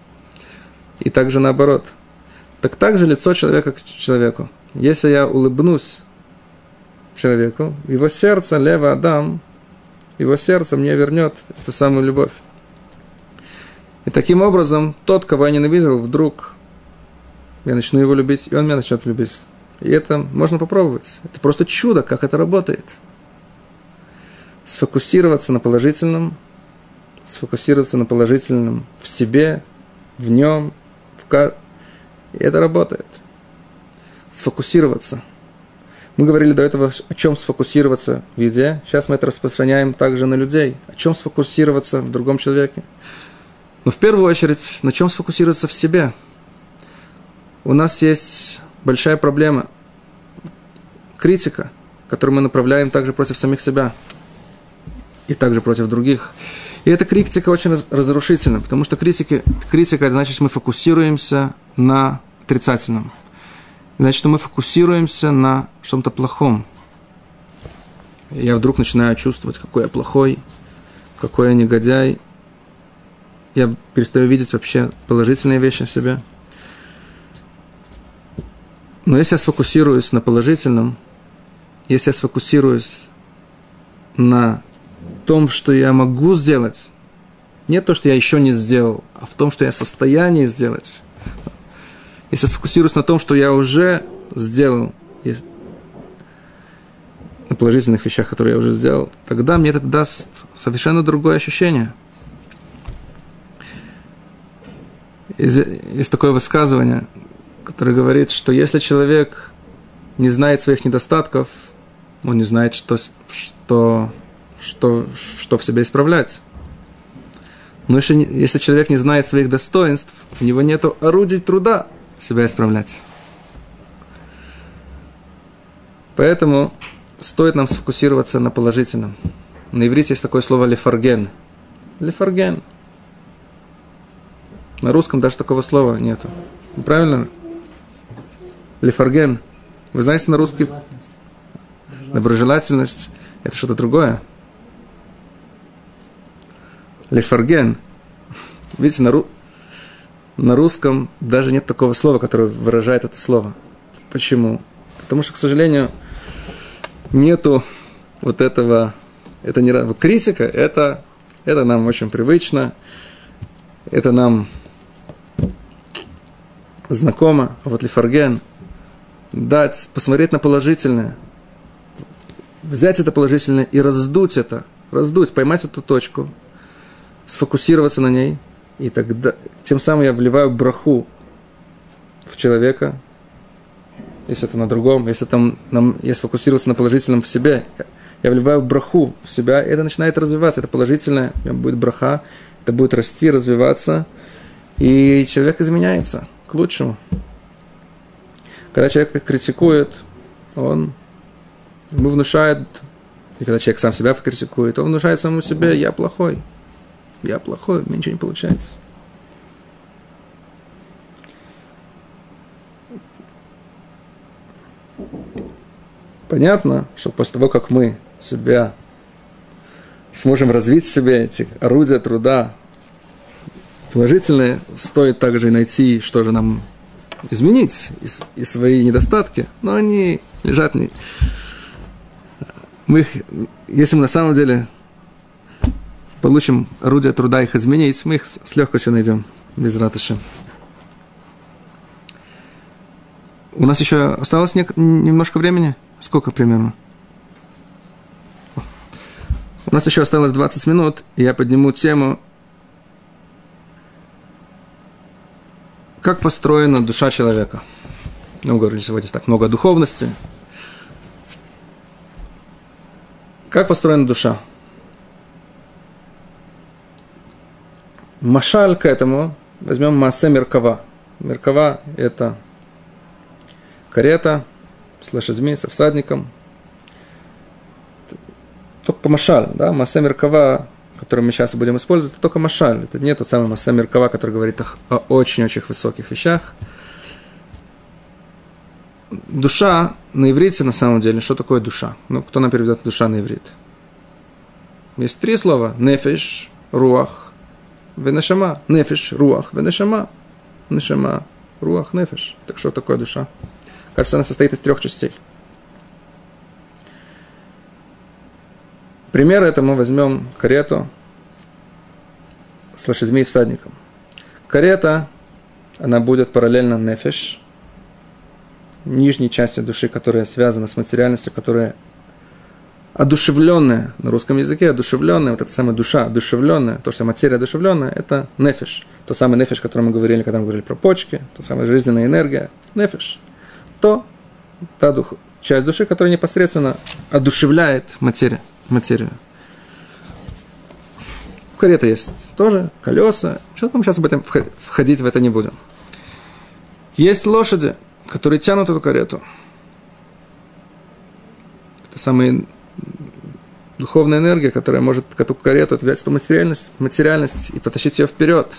И также наоборот. Так также лицо человека к человеку. Если я улыбнусь человеку, его сердце, лева Адам, его сердце мне вернет эту самую любовь. И таким образом, тот, кого я ненавидел, вдруг я начну его любить, и он меня начнет любить. И это можно попробовать. Это просто чудо, как это работает. Сфокусироваться на положительном, сфокусироваться на положительном в себе, в нем, в кар... И это работает. Сфокусироваться. Мы говорили до этого, о чем сфокусироваться в еде. Сейчас мы это распространяем также на людей. О чем сфокусироваться в другом человеке. Но в первую очередь, на чем сфокусироваться в себе. У нас есть большая проблема. Критика, которую мы направляем также против самих себя. И также против других. И эта критика очень разрушительна, потому что критика, критика это значит, что мы фокусируемся на отрицательном. Значит, что мы фокусируемся на чем-то плохом. И я вдруг начинаю чувствовать, какой я плохой, какой я негодяй. Я перестаю видеть вообще положительные вещи в себе. Но если я сфокусируюсь на положительном, если я сфокусируюсь на том, что я могу сделать, не то, что я еще не сделал, а в том, что я в состоянии сделать. Если я сфокусируюсь на том, что я уже сделал, на положительных вещах, которые я уже сделал, тогда мне это даст совершенно другое ощущение. Есть такое высказывание, которое говорит, что если человек не знает своих недостатков, он не знает, что, что, что, что в себе исправлять. Но если, если человек не знает своих достоинств, у него нет орудий труда себя исправлять. Поэтому стоит нам сфокусироваться на положительном. На иврите есть такое слово «лефарген». «Лефарген». На русском даже такого слова нету. Правильно? «Лефарген». Вы знаете на русский? Доброжелательность. Это что-то другое. «Лефарген». Видите, на, ру... на русском даже нет такого слова, которое выражает это слово. Почему? Потому что, к сожалению, нету вот этого... Это не критика, это, это нам очень привычно, это нам знакомо. А вот лефарген, дать, посмотреть на положительное, взять это положительное и раздуть это, раздуть, поймать эту точку, сфокусироваться на ней, и тогда тем самым я вливаю браху в человека, если это на другом, если там нам, я сфокусировался на положительном в себе, я вливаю браху в себя, и это начинает развиваться, это положительное, будет браха, это будет расти, развиваться, и человек изменяется к лучшему. Когда человек критикует, он ему внушает, и когда человек сам себя критикует, он внушает самому себе: я плохой, я плохой, у меня ничего не получается. Понятно, что после того, как мы себя сможем развить в себе эти орудия труда положительные, стоит также найти, что же нам изменить, и, и свои недостатки, но они лежат не... Мы их, если мы на самом деле получим орудия труда их изменить, мы их с легкостью найдем, без ратыши. У нас еще осталось не, немножко времени? Сколько примерно? У нас еще осталось двадцать минут, и я подниму тему, как построена душа человека. Мы говорили сегодня так много о духовности. Как построена душа? Машаль к этому возьмем Маасе Меркава. Меркава – это карета с лошадьми, со всадником. Только Машаль, да, Маасе Меркава, который мы сейчас будем использовать, это только Машаль. Это не тот самый Маасе Меркава, который говорит о, о очень-очень высоких вещах. Душа на иврите, на самом деле, что такое душа? Ну, кто нам переведет душа на иврит? Есть три слова. Нефеш, руах, венешама. Нефеш, руах, венешама. Нешама, руах, нефеш. Так что такое душа? Кажется, она состоит из трех частей. Пример этому возьмем карету с лошадьми и всадником. Карета, она будет параллельно нефеш, нижней части души, которая связана с материальностью, которая одушевленная, на русском языке одушевленная, вот эта самая душа одушевленная, то, что материя одушевленная, это нефеш. То самый нефеш, о котором мы говорили, когда мы говорили про почки, то самая жизненная энергия, нефеш. То та дух, часть души, которая непосредственно одушевляет материю. материю. В карете есть тоже колеса. Что-то мы сейчас об этом входить в это не будем. Есть лошади, которые тянут эту карету. Это самая духовная энергия, которая может эту карету взять эту материальность, материальность и потащить ее вперед.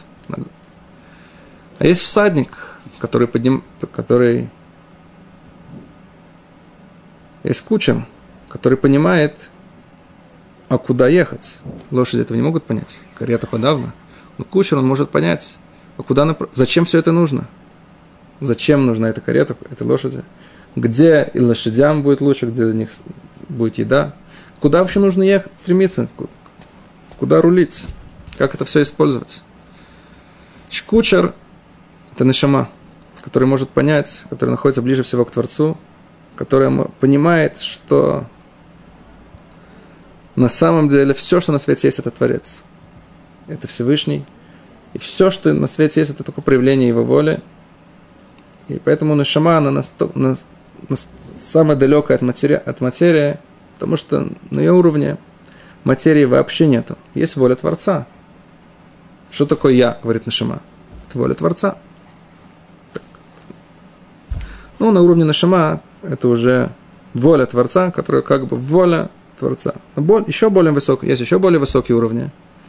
А есть всадник, который подним, который есть кучер, который понимает, а куда ехать. Лошади этого не могут понять. Карета подавно. Но кучер, он может понять, а куда напр... зачем все это нужно. Зачем нужна эта карета, этой лошади. Где и лошадям будет лучше, где для них будет еда. Куда вообще нужно ехать, стремиться. Куда рулить. Как это все использовать. Кучер – это нешама, который может понять, который находится ближе всего к Творцу, который понимает, что на самом деле все, что на свете есть, это Творец. Это Всевышний. И все, что на свете есть, это только проявление Его воли. И поэтому нешама, она насто... на... На... самая далекая от материи, от материи, потому что на ее уровне материи вообще нету. Есть воля Творца. Что такое я, говорит нешама? Это воля Творца. Так. Ну, на уровне нешама это уже воля Творца, которая как бы воля Творца. Но еще более высокий, есть еще более высокие уровни,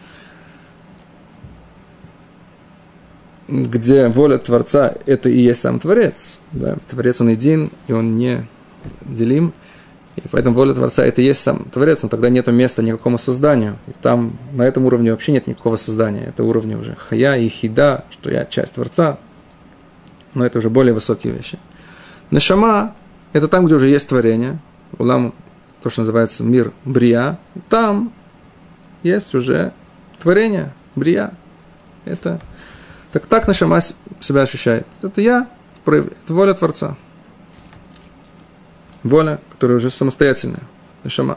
где воля Творца – это и есть сам Творец. Да? Творец, он един, и он не делим. И поэтому воля Творца – это и есть сам Творец, но тогда нет места никакому созданию. И там на этом уровне вообще нет никакого создания. Это уровни уже хая и хида, что я часть Творца. Но это уже более высокие вещи. Нешама – это там, где уже есть творение. Улам, то, что называется мир брия. Там есть уже творение, брия. Это... Так так нешама себя ощущает. Это я, это воля Творца. Воля, которая уже самостоятельная. Нешама.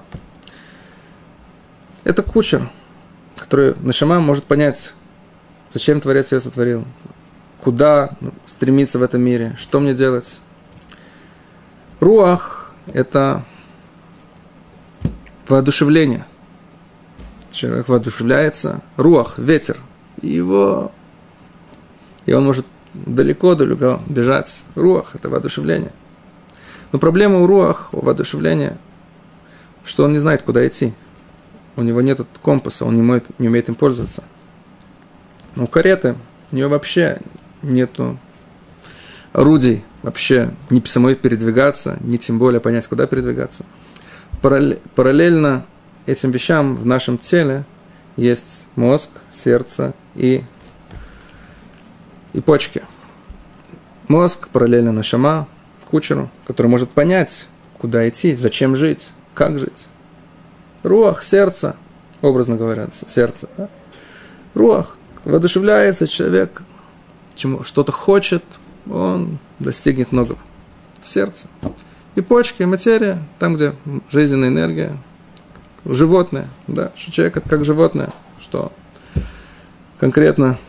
Это кучер, который нешама может понять, зачем Творец ее сотворил, куда стремиться в этом мире, что мне делать. Руах – это воодушевление. Человек воодушевляется. Руах – ветер. И его... И он может далеко-далеко бежать. Руах – это воодушевление. Но проблема у руах, у воодушевления, что он не знает, куда идти. У него нет компаса, он не умеет, не умеет им пользоваться. Но у кареты у нее вообще нету орудий, вообще ни самой передвигаться, ни тем более понять, куда передвигаться. Параллельно этим вещам в нашем теле есть мозг, сердце и, и почки. Мозг параллельно нешама, кучеру, который может понять, куда идти, зачем жить, как жить. Руах, сердце, образно говоря, сердце. Да? Руах, воодушевляется человек, чему что-то хочет, он достигнет многого. Сердце. И почки, материя, там, где жизненная энергия, животное, да, что человек это как животное, что конкретно,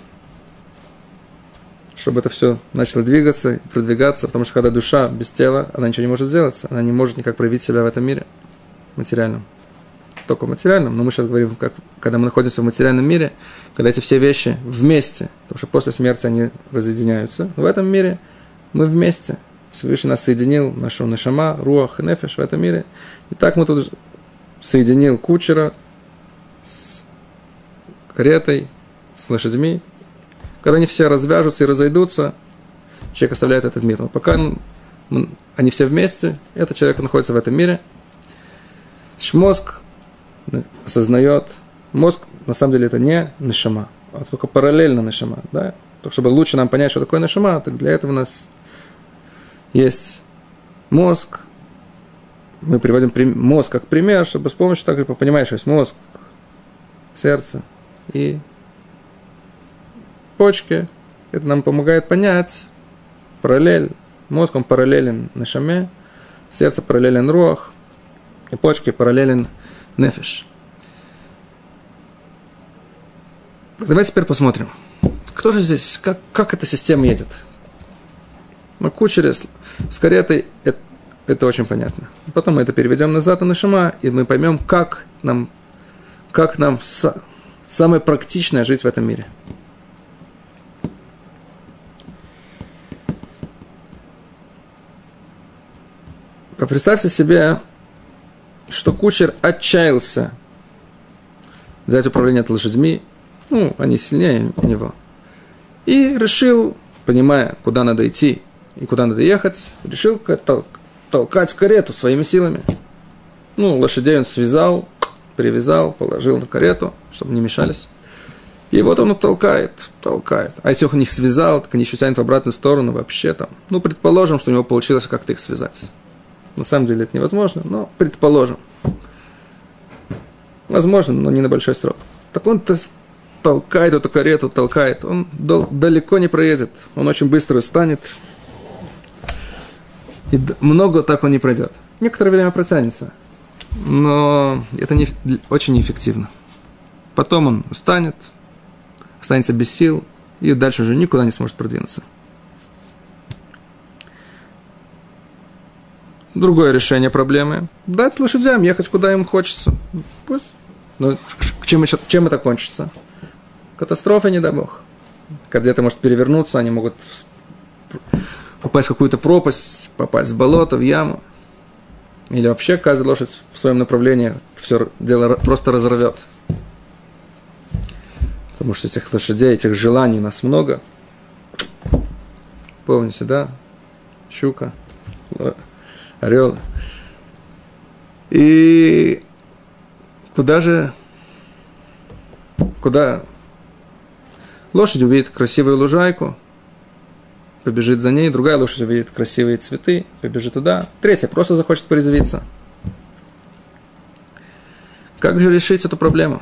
чтобы это все начало двигаться и продвигаться, потому что когда душа без тела, она ничего не может сделать, она не может никак проявить себя в этом мире материальном. Только в материальном, но мы сейчас говорим, как, когда мы находимся в материальном мире, когда эти все вещи вместе, потому что после смерти они воссоединяются, в этом мире мы вместе. Всевышний нас соединил, нашего нешама, руах и нефеш в этом мире. И так мы тут соединил кучера с каретой, с лошадьми. Когда они все развяжутся и разойдутся, человек оставляет этот мир. Но пока он, они все вместе, этот человек находится в этом мире. Мозг осознает, мозг на самом деле это не нешама, а только параллельно нешама. Да? Так, чтобы лучше нам понять, что такое нешама, так для этого у нас есть мозг. Мы приводим мозг как пример, чтобы с помощью так понимаешь, что есть мозг, сердце и почки. Это нам помогает понять параллель. Мозг он параллелен нешаме, сердце параллелен руах, и почки параллелен нефеш. Давайте теперь посмотрим, кто же здесь, как, как эта система едет. На кучере с, с каретой это, это очень понятно. Потом мы это переведем назад на нешама, и мы поймем, как нам, как нам с, самое практичное жить в этом мире. Представьте себе, что кучер отчаялся взять управление над лошадьми, ну, они сильнее него, и решил, понимая, куда надо идти и куда надо ехать, решил тол- толкать карету своими силами. Ну, лошадей он связал, привязал, положил на карету, чтобы не мешались. И вот он толкает, толкает. А если он их связал, так они еще тянут в обратную сторону вообще там. Ну, предположим, что у него получилось как-то их связать. На самом деле это невозможно, но предположим. Возможно, но не на большой срок. Так он-то толкает эту карету, толкает. Он дол- далеко не проедет. Он очень быстро устанет. И много так он не пройдет. Некоторое время протянется. Но это не, очень неэффективно. Потом он устанет, останется без сил, и дальше уже никуда не сможет продвинуться. Другое решение проблемы – дать лошадям ехать, куда им хочется. Пусть. Но чем, чем это кончится? Катастрофа, не дай бог. Где-то может перевернуться, они могут попасть в какую-то пропасть, попасть в болото, в яму. Или вообще каждая лошадь в своем направлении все дело просто разорвет. Потому что этих лошадей, этих желаний у нас много. Помните, да? Щука, орел. И куда же, куда лошадь увидит красивую лужайку, побежит за ней, другая лошадь увидит красивые цветы, побежит туда, третья просто захочет порезвиться. Как же решить эту проблему?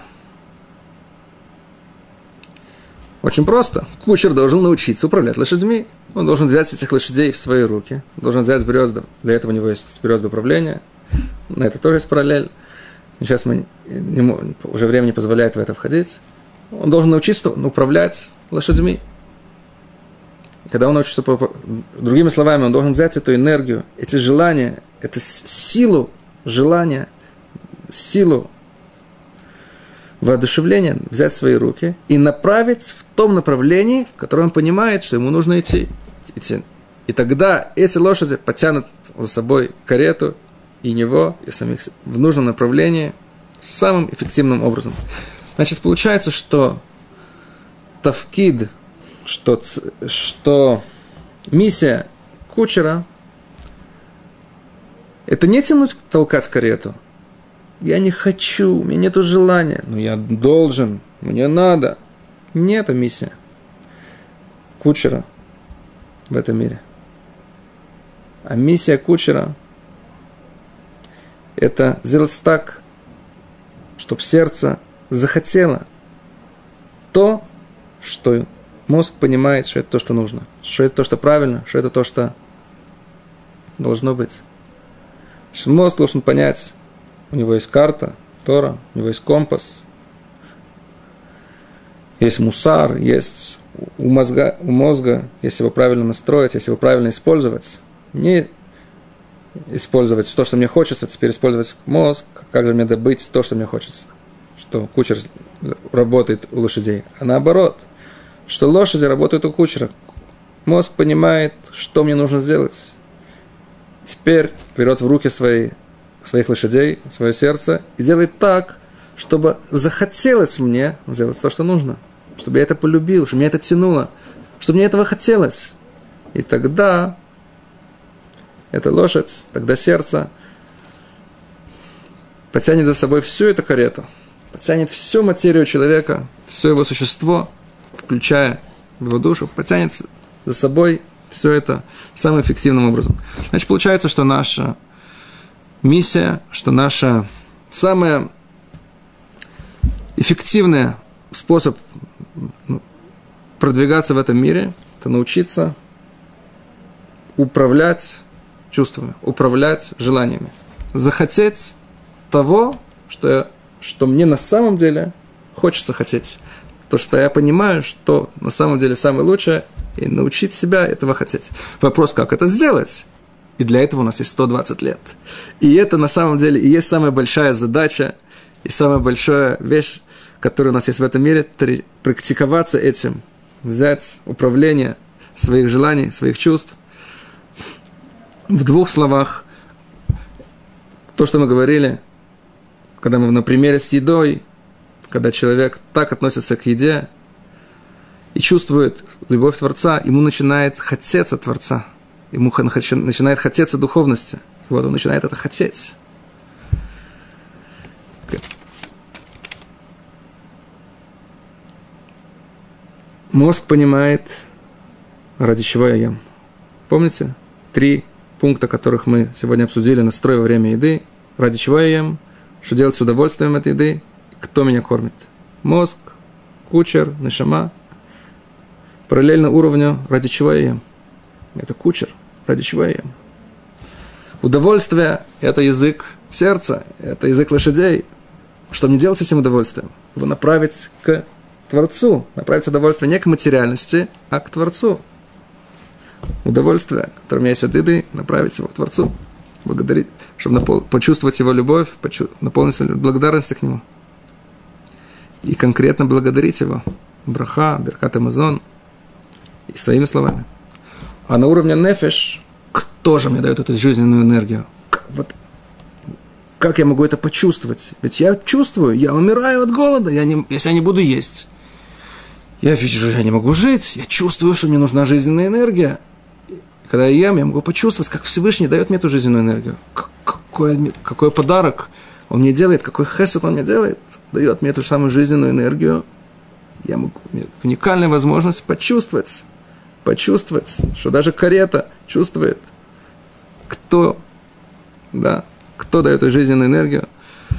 Очень просто. Кучер должен научиться управлять лошадьми. Он должен взять этих лошадей в свои руки. Должен взять брёзду. Для этого у него есть брёзда управления. На это тоже есть параллель. Сейчас мы не, уже время не позволяет в это входить. Он должен научиться управлять лошадьми. И когда он научится, другими словами, он должен взять эту энергию, эти желания, эту силу желания, силу воодушевления взять в свои руки и направить в том направлении, в котором он понимает, что ему нужно идти. И тогда эти лошади потянут за собой карету и него, и самих в нужном направлении самым эффективным образом. Значит, получается, что тавкид, что, что миссия кучера – это не тянуть, толкать карету. Я не хочу, у меня нет желания, но я должен, мне надо. Не это миссия кучера в этом мире. А миссия кучера – это сделать так, чтобы сердце захотело то, что мозг понимает, что это то, что нужно, что это то, что правильно, что это то, что должно быть. Что мозг должен понять, у него есть карта, Тора, у него есть компас, есть мусар, есть у мозга, у мозга, если его правильно настроить, если его правильно использовать, не использовать то, что мне хочется, теперь использовать мозг, как же мне добыть то, что мне хочется, что кучер работает у лошадей, а наоборот, что лошади работают у кучера. Мозг понимает, что мне нужно сделать. Теперь берет в руки свои, своих лошадей, свое сердце и делает так, чтобы захотелось мне сделать то, что нужно, чтобы я это полюбил, чтобы меня это тянуло, чтобы мне этого хотелось. И тогда эта лошадь, тогда сердце потянет за собой всю эту карету, потянет всю материю человека, все его существо, включая его душу, потянет за собой все это самым эффективным образом. Значит, получается, что наша миссия, что наша самая эффективный способ продвигаться в этом мире – это научиться управлять чувствами, управлять желаниями. Захотеть того, что, я, что мне на самом деле хочется хотеть. То, что я понимаю, что на самом деле самое лучшее, и научить себя этого хотеть. Вопрос, как это сделать? И для этого у нас есть сто двадцать лет. И это на самом деле и есть самая большая задача, и самая большая вещь, которая у нас есть в этом мире, практиковаться этим, взять управление своих желаний, своих чувств. В двух словах, то, что мы говорили, когда мы на примере с едой, когда человек так относится к еде и чувствует любовь Творца, ему начинает хотеться Творца, ему начинает хотеться духовности. И вот он начинает это хотеть. Мозг понимает, ради чего я ем. Помните? Три пункта, которых мы сегодня обсудили, настрой во время еды. Ради чего я ем, что делать с удовольствием этой еды, кто меня кормит. Мозг, кучер, нешама. Параллельно уровню, ради чего я ем. Это кучер, ради чего я ем. Удовольствие – это язык сердца, это язык лошадей. Что мне делать с этим удовольствием? Его направить к Творцу. Направить удовольствие не к материальности, а к Творцу. Удовольствие, которое у меня есть от еды, направить его к Творцу. Благодарить, чтобы напол- почувствовать его любовь, почу- наполниться благодарностью к нему. И конкретно благодарить его. Браха, беркат амазон. И своими словами. А на уровне нефеш, кто же мне дает эту жизненную энергию? Вот как я могу это почувствовать? Ведь я чувствую, я умираю от голода, я не, если я не буду есть. Я вижу, что я не могу жить, я чувствую, что мне нужна жизненная энергия. Когда я ем, я могу почувствовать, как Всевышний дает мне эту жизненную энергию. Какой, какой подарок он мне делает, какой хесед он мне делает, дает мне эту самую жизненную энергию. Я могу, у меня уникальная возможность почувствовать, почувствовать, что даже карета чувствует, кто, да, кто дает эту жизненную энергию.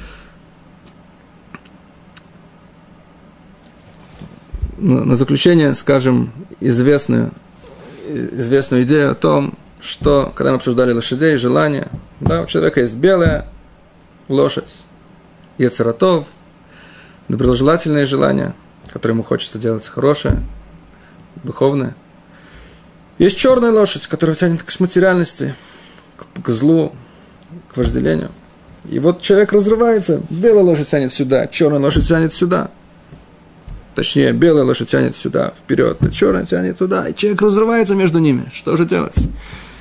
На заключение скажем известную, известную идею о том, что, когда мы обсуждали лошадей, желания, да, у человека есть белая лошадь, йецер ха-тов, доброжелательные желания, которые ему хочется делать хорошее, духовное. Есть черная лошадь, которая тянет к материальности, к, к злу, к вожделению. И вот человек разрывается, белая лошадь тянет сюда, черная лошадь тянет сюда. Точнее, белая лошадь тянет сюда, вперед, а черная тянет туда. И человек разрывается между ними. Что же делать?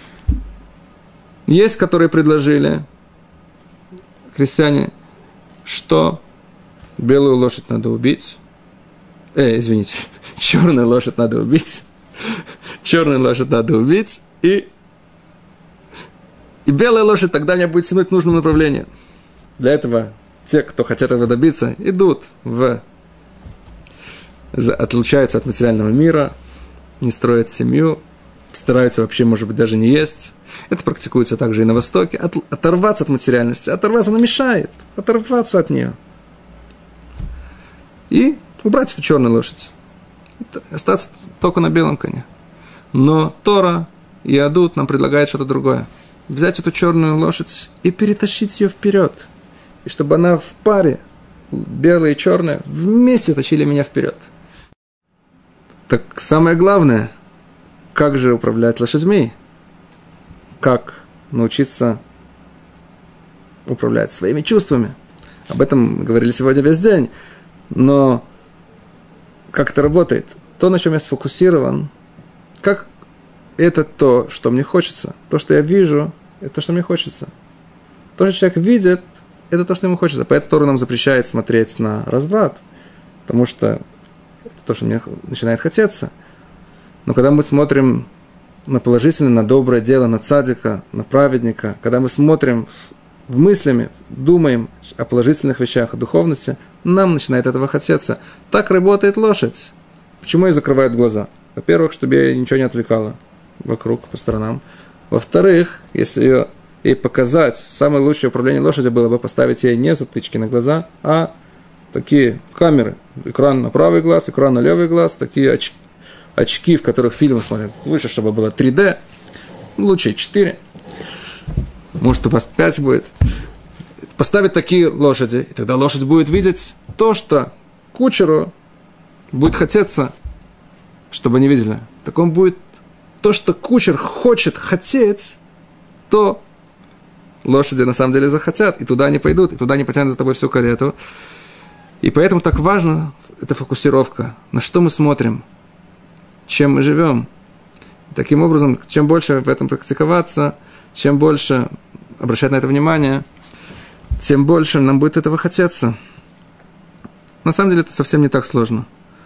Есть, которые предложили, христиане, что белую лошадь надо убить. Э, извините, черную лошадь надо убить. Черную лошадь надо убить, и, и белая лошадь тогда меня будет тянуть в нужном направлении. Для этого те, кто хотят этого добиться, идут в... отлучаются от материального мира, не строят семью, стараются вообще, может быть, даже не есть. Это практикуется также и на Востоке. От, оторваться от материальности. Оторваться, она мешает. Оторваться от нее. И убрать эту черную лошадь. Остаться только на белом коне. Но Тора и Адут нам предлагают что-то другое. Взять эту черную лошадь и перетащить ее вперед. И чтобы она в паре, белая и черная, вместе тащили меня вперед. Так самое главное, как же управлять лошадьми? Как научиться управлять своими чувствами? Об этом мы говорили сегодня весь день. Но как это работает? То, на чем я сфокусирован, как это то, что мне хочется. То, что я вижу, это то, что мне хочется. То, что человек видит, это то, что ему хочется. Поэтому Тора нам запрещает смотреть на разврат, потому что это то, что мне начинает хотеться. Но когда мы смотрим на положительное, на доброе дело, на цадика, на праведника, когда мы смотрим в мыслями, думаем о положительных вещах, о духовности, нам начинает этого хотеться. Так работает лошадь. Почему ей закрывают глаза? Во-первых, чтобы ее ничего не отвлекало вокруг, по сторонам. Во-вторых, если ее, ей показать, самое лучшее управление лошадью было бы поставить ей не затычки на глаза, а такие камеры. Экран на правый глаз, экран на левый глаз, такие очки, очки в которых фильмы смотрят. Лучше, чтобы было три дэ, лучше четыре. Может, у вас пять будет. Поставить такие лошади, и тогда лошадь будет видеть то, что кучеру будет хотеться, чтобы они видели. Так он будет то, что кучер хочет хотеть, то лошади на самом деле захотят, и туда они пойдут, и туда они потянут за тобой всю карету. И поэтому так важна эта фокусировка, на что мы смотрим, чем мы живем. Таким образом, чем больше в этом практиковаться, чем больше обращать на это внимание, тем больше нам будет этого хотеться. На самом деле это совсем не так сложно.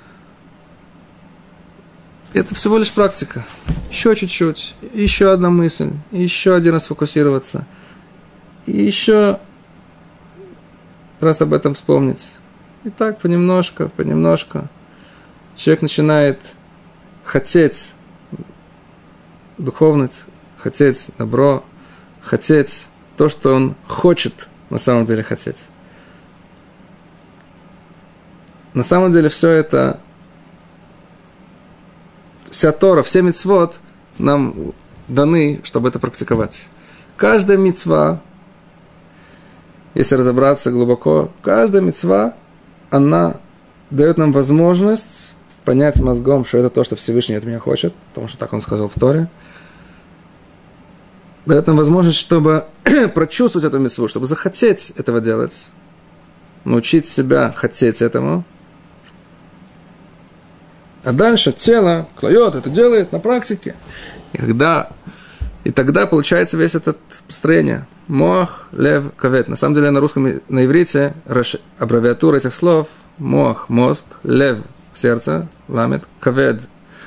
Это всего лишь практика. Еще чуть-чуть, еще одна мысль, еще один раз фокусироваться, и еще раз об этом вспомнить. И так понемножку, понемножку человек начинает хотеть духовность, хотеть добро, хотеть то, что он хочет на самом деле хотеть. На самом деле все это, вся Тора, все мицвот нам даны, чтобы это практиковать. Каждая мицва, если разобраться глубоко, каждая мицва, она дает нам возможность понять мозгом, что это то, что Всевышний от меня хочет, потому что так он сказал в Торе. Дает нам возможность, чтобы прочувствовать эту мицву, чтобы захотеть этого делать, научить себя хотеть этому. А дальше тело, клоет, это делает на практике. И, когда, и тогда получается весь это построение. Моах, лев, кавет. На самом деле на русском, на иврите аббревиатура этих слов моах, мозг, лев, сердце, ламет, кавед,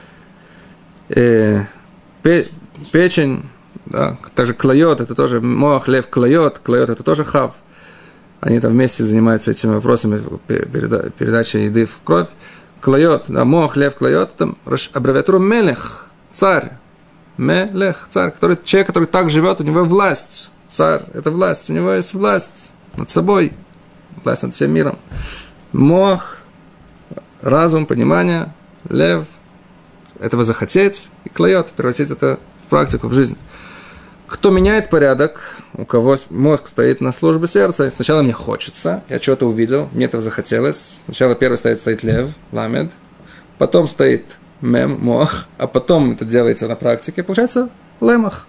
э, пе, печень, да, также клоет, это тоже моах, лев, клоет, клоет, это тоже хав. Они там вместе занимаются этими вопросами переда, передачи еды в кровь. Клоет, да, моах, лев, клоет, там аббревиатура мелех, царь, мелех, царь, который, человек, который так живет, у него власть. Царь – это власть, у него есть власть над собой, власть над всем миром. Мох, разум, понимание, лев – этого захотеть, и клоет, превратить это в практику, в жизнь. Кто меняет порядок, у кого мозг стоит на службе сердца, сначала мне хочется, я что-то увидел, мне этого захотелось. Сначала первый стоит, стоит лев, ламед, потом стоит мем, мох, а потом это делается на практике, получается лемах.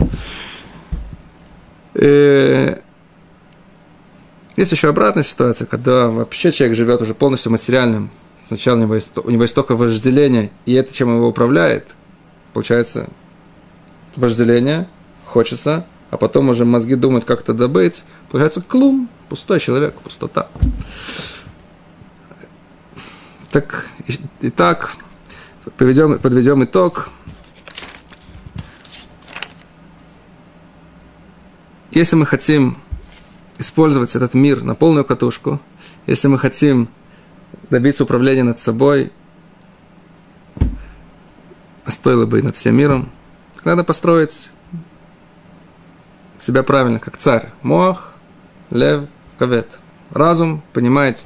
Есть еще обратная ситуация, когда вообще человек живет уже полностью материальным. Сначала у него есть, у него есть только вожделение, и это чем его управляет. Получается вожделение, хочется, а потом уже мозги думают, как это добыть. Получается клум, пустой человек, пустота. Так, итак, подведем, подведем итог. Если мы хотим использовать этот мир на полную катушку, если мы хотим добиться управления над собой, а стоило бы и над всем миром, надо построить себя правильно, как царь. Моах, лев, кавет. Разум понимает.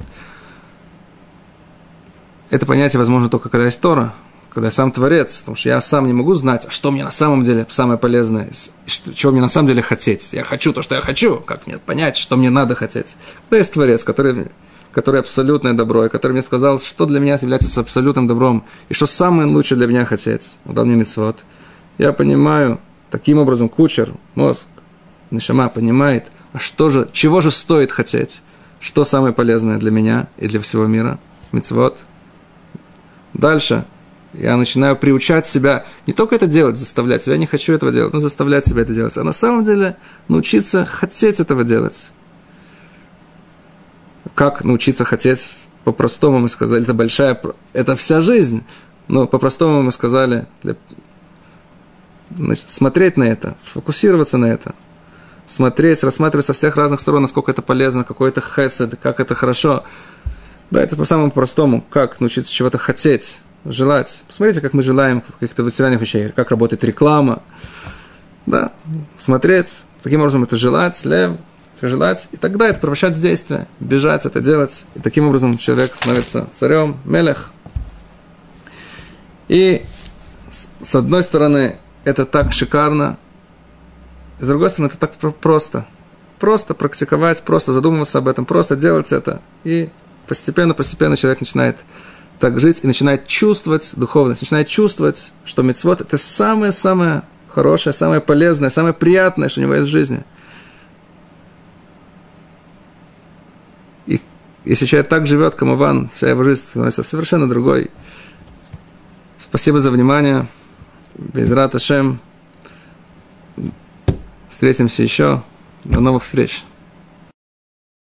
Это понятие возможно только когда есть Тора, когда я сам Творец, потому что я сам не могу знать, что мне на самом деле самое полезное, чего мне на самом деле хотеть. Я хочу то, что я хочу, как мне понять, что мне надо хотеть. Когда есть Творец, который, который абсолютное добро, и который мне сказал, что для меня является абсолютным добром, и что самое лучшее для меня хотеть, дал мне мицвот, я понимаю, таким образом кучер, мозг, нешама понимает, а что же, чего же стоит хотеть, что самое полезное для меня и для всего мира, мицвот. Дальше я начинаю приучать себя, не только это делать, заставлять себя, я не хочу этого делать, но заставлять себя это делать, а на самом деле научиться хотеть этого делать. Как научиться хотеть? По-простому мы сказали, это большая, это вся жизнь, но по-простому мы сказали, для, значит, смотреть на это, фокусироваться на это, смотреть, рассматривать со всех разных сторон, насколько это полезно, какой это хесед, как это хорошо. Да, это по-самому простому, как научиться чего-то хотеть, желать. Посмотрите, как мы желаем в каких-то материальных вещах, как работает реклама. Да, смотреть, таким образом это желать, лев, желать, и тогда это превращать в действие, бежать, это делать. И таким образом человек становится царем, мелех. И с одной стороны, это так шикарно, с другой стороны, это так просто. Просто практиковать, просто задумываться об этом, просто делать это. И постепенно, постепенно человек начинает так жить и начинает чувствовать духовность, начинает чувствовать, что мицвот – это самое-самое хорошее, самое полезное, самое приятное, что у него есть в жизни. И если человек так живет, камован, вся его жизнь становится совершенно другой. Спасибо за внимание. Безрат Ашем. Встретимся еще. До новых встреч.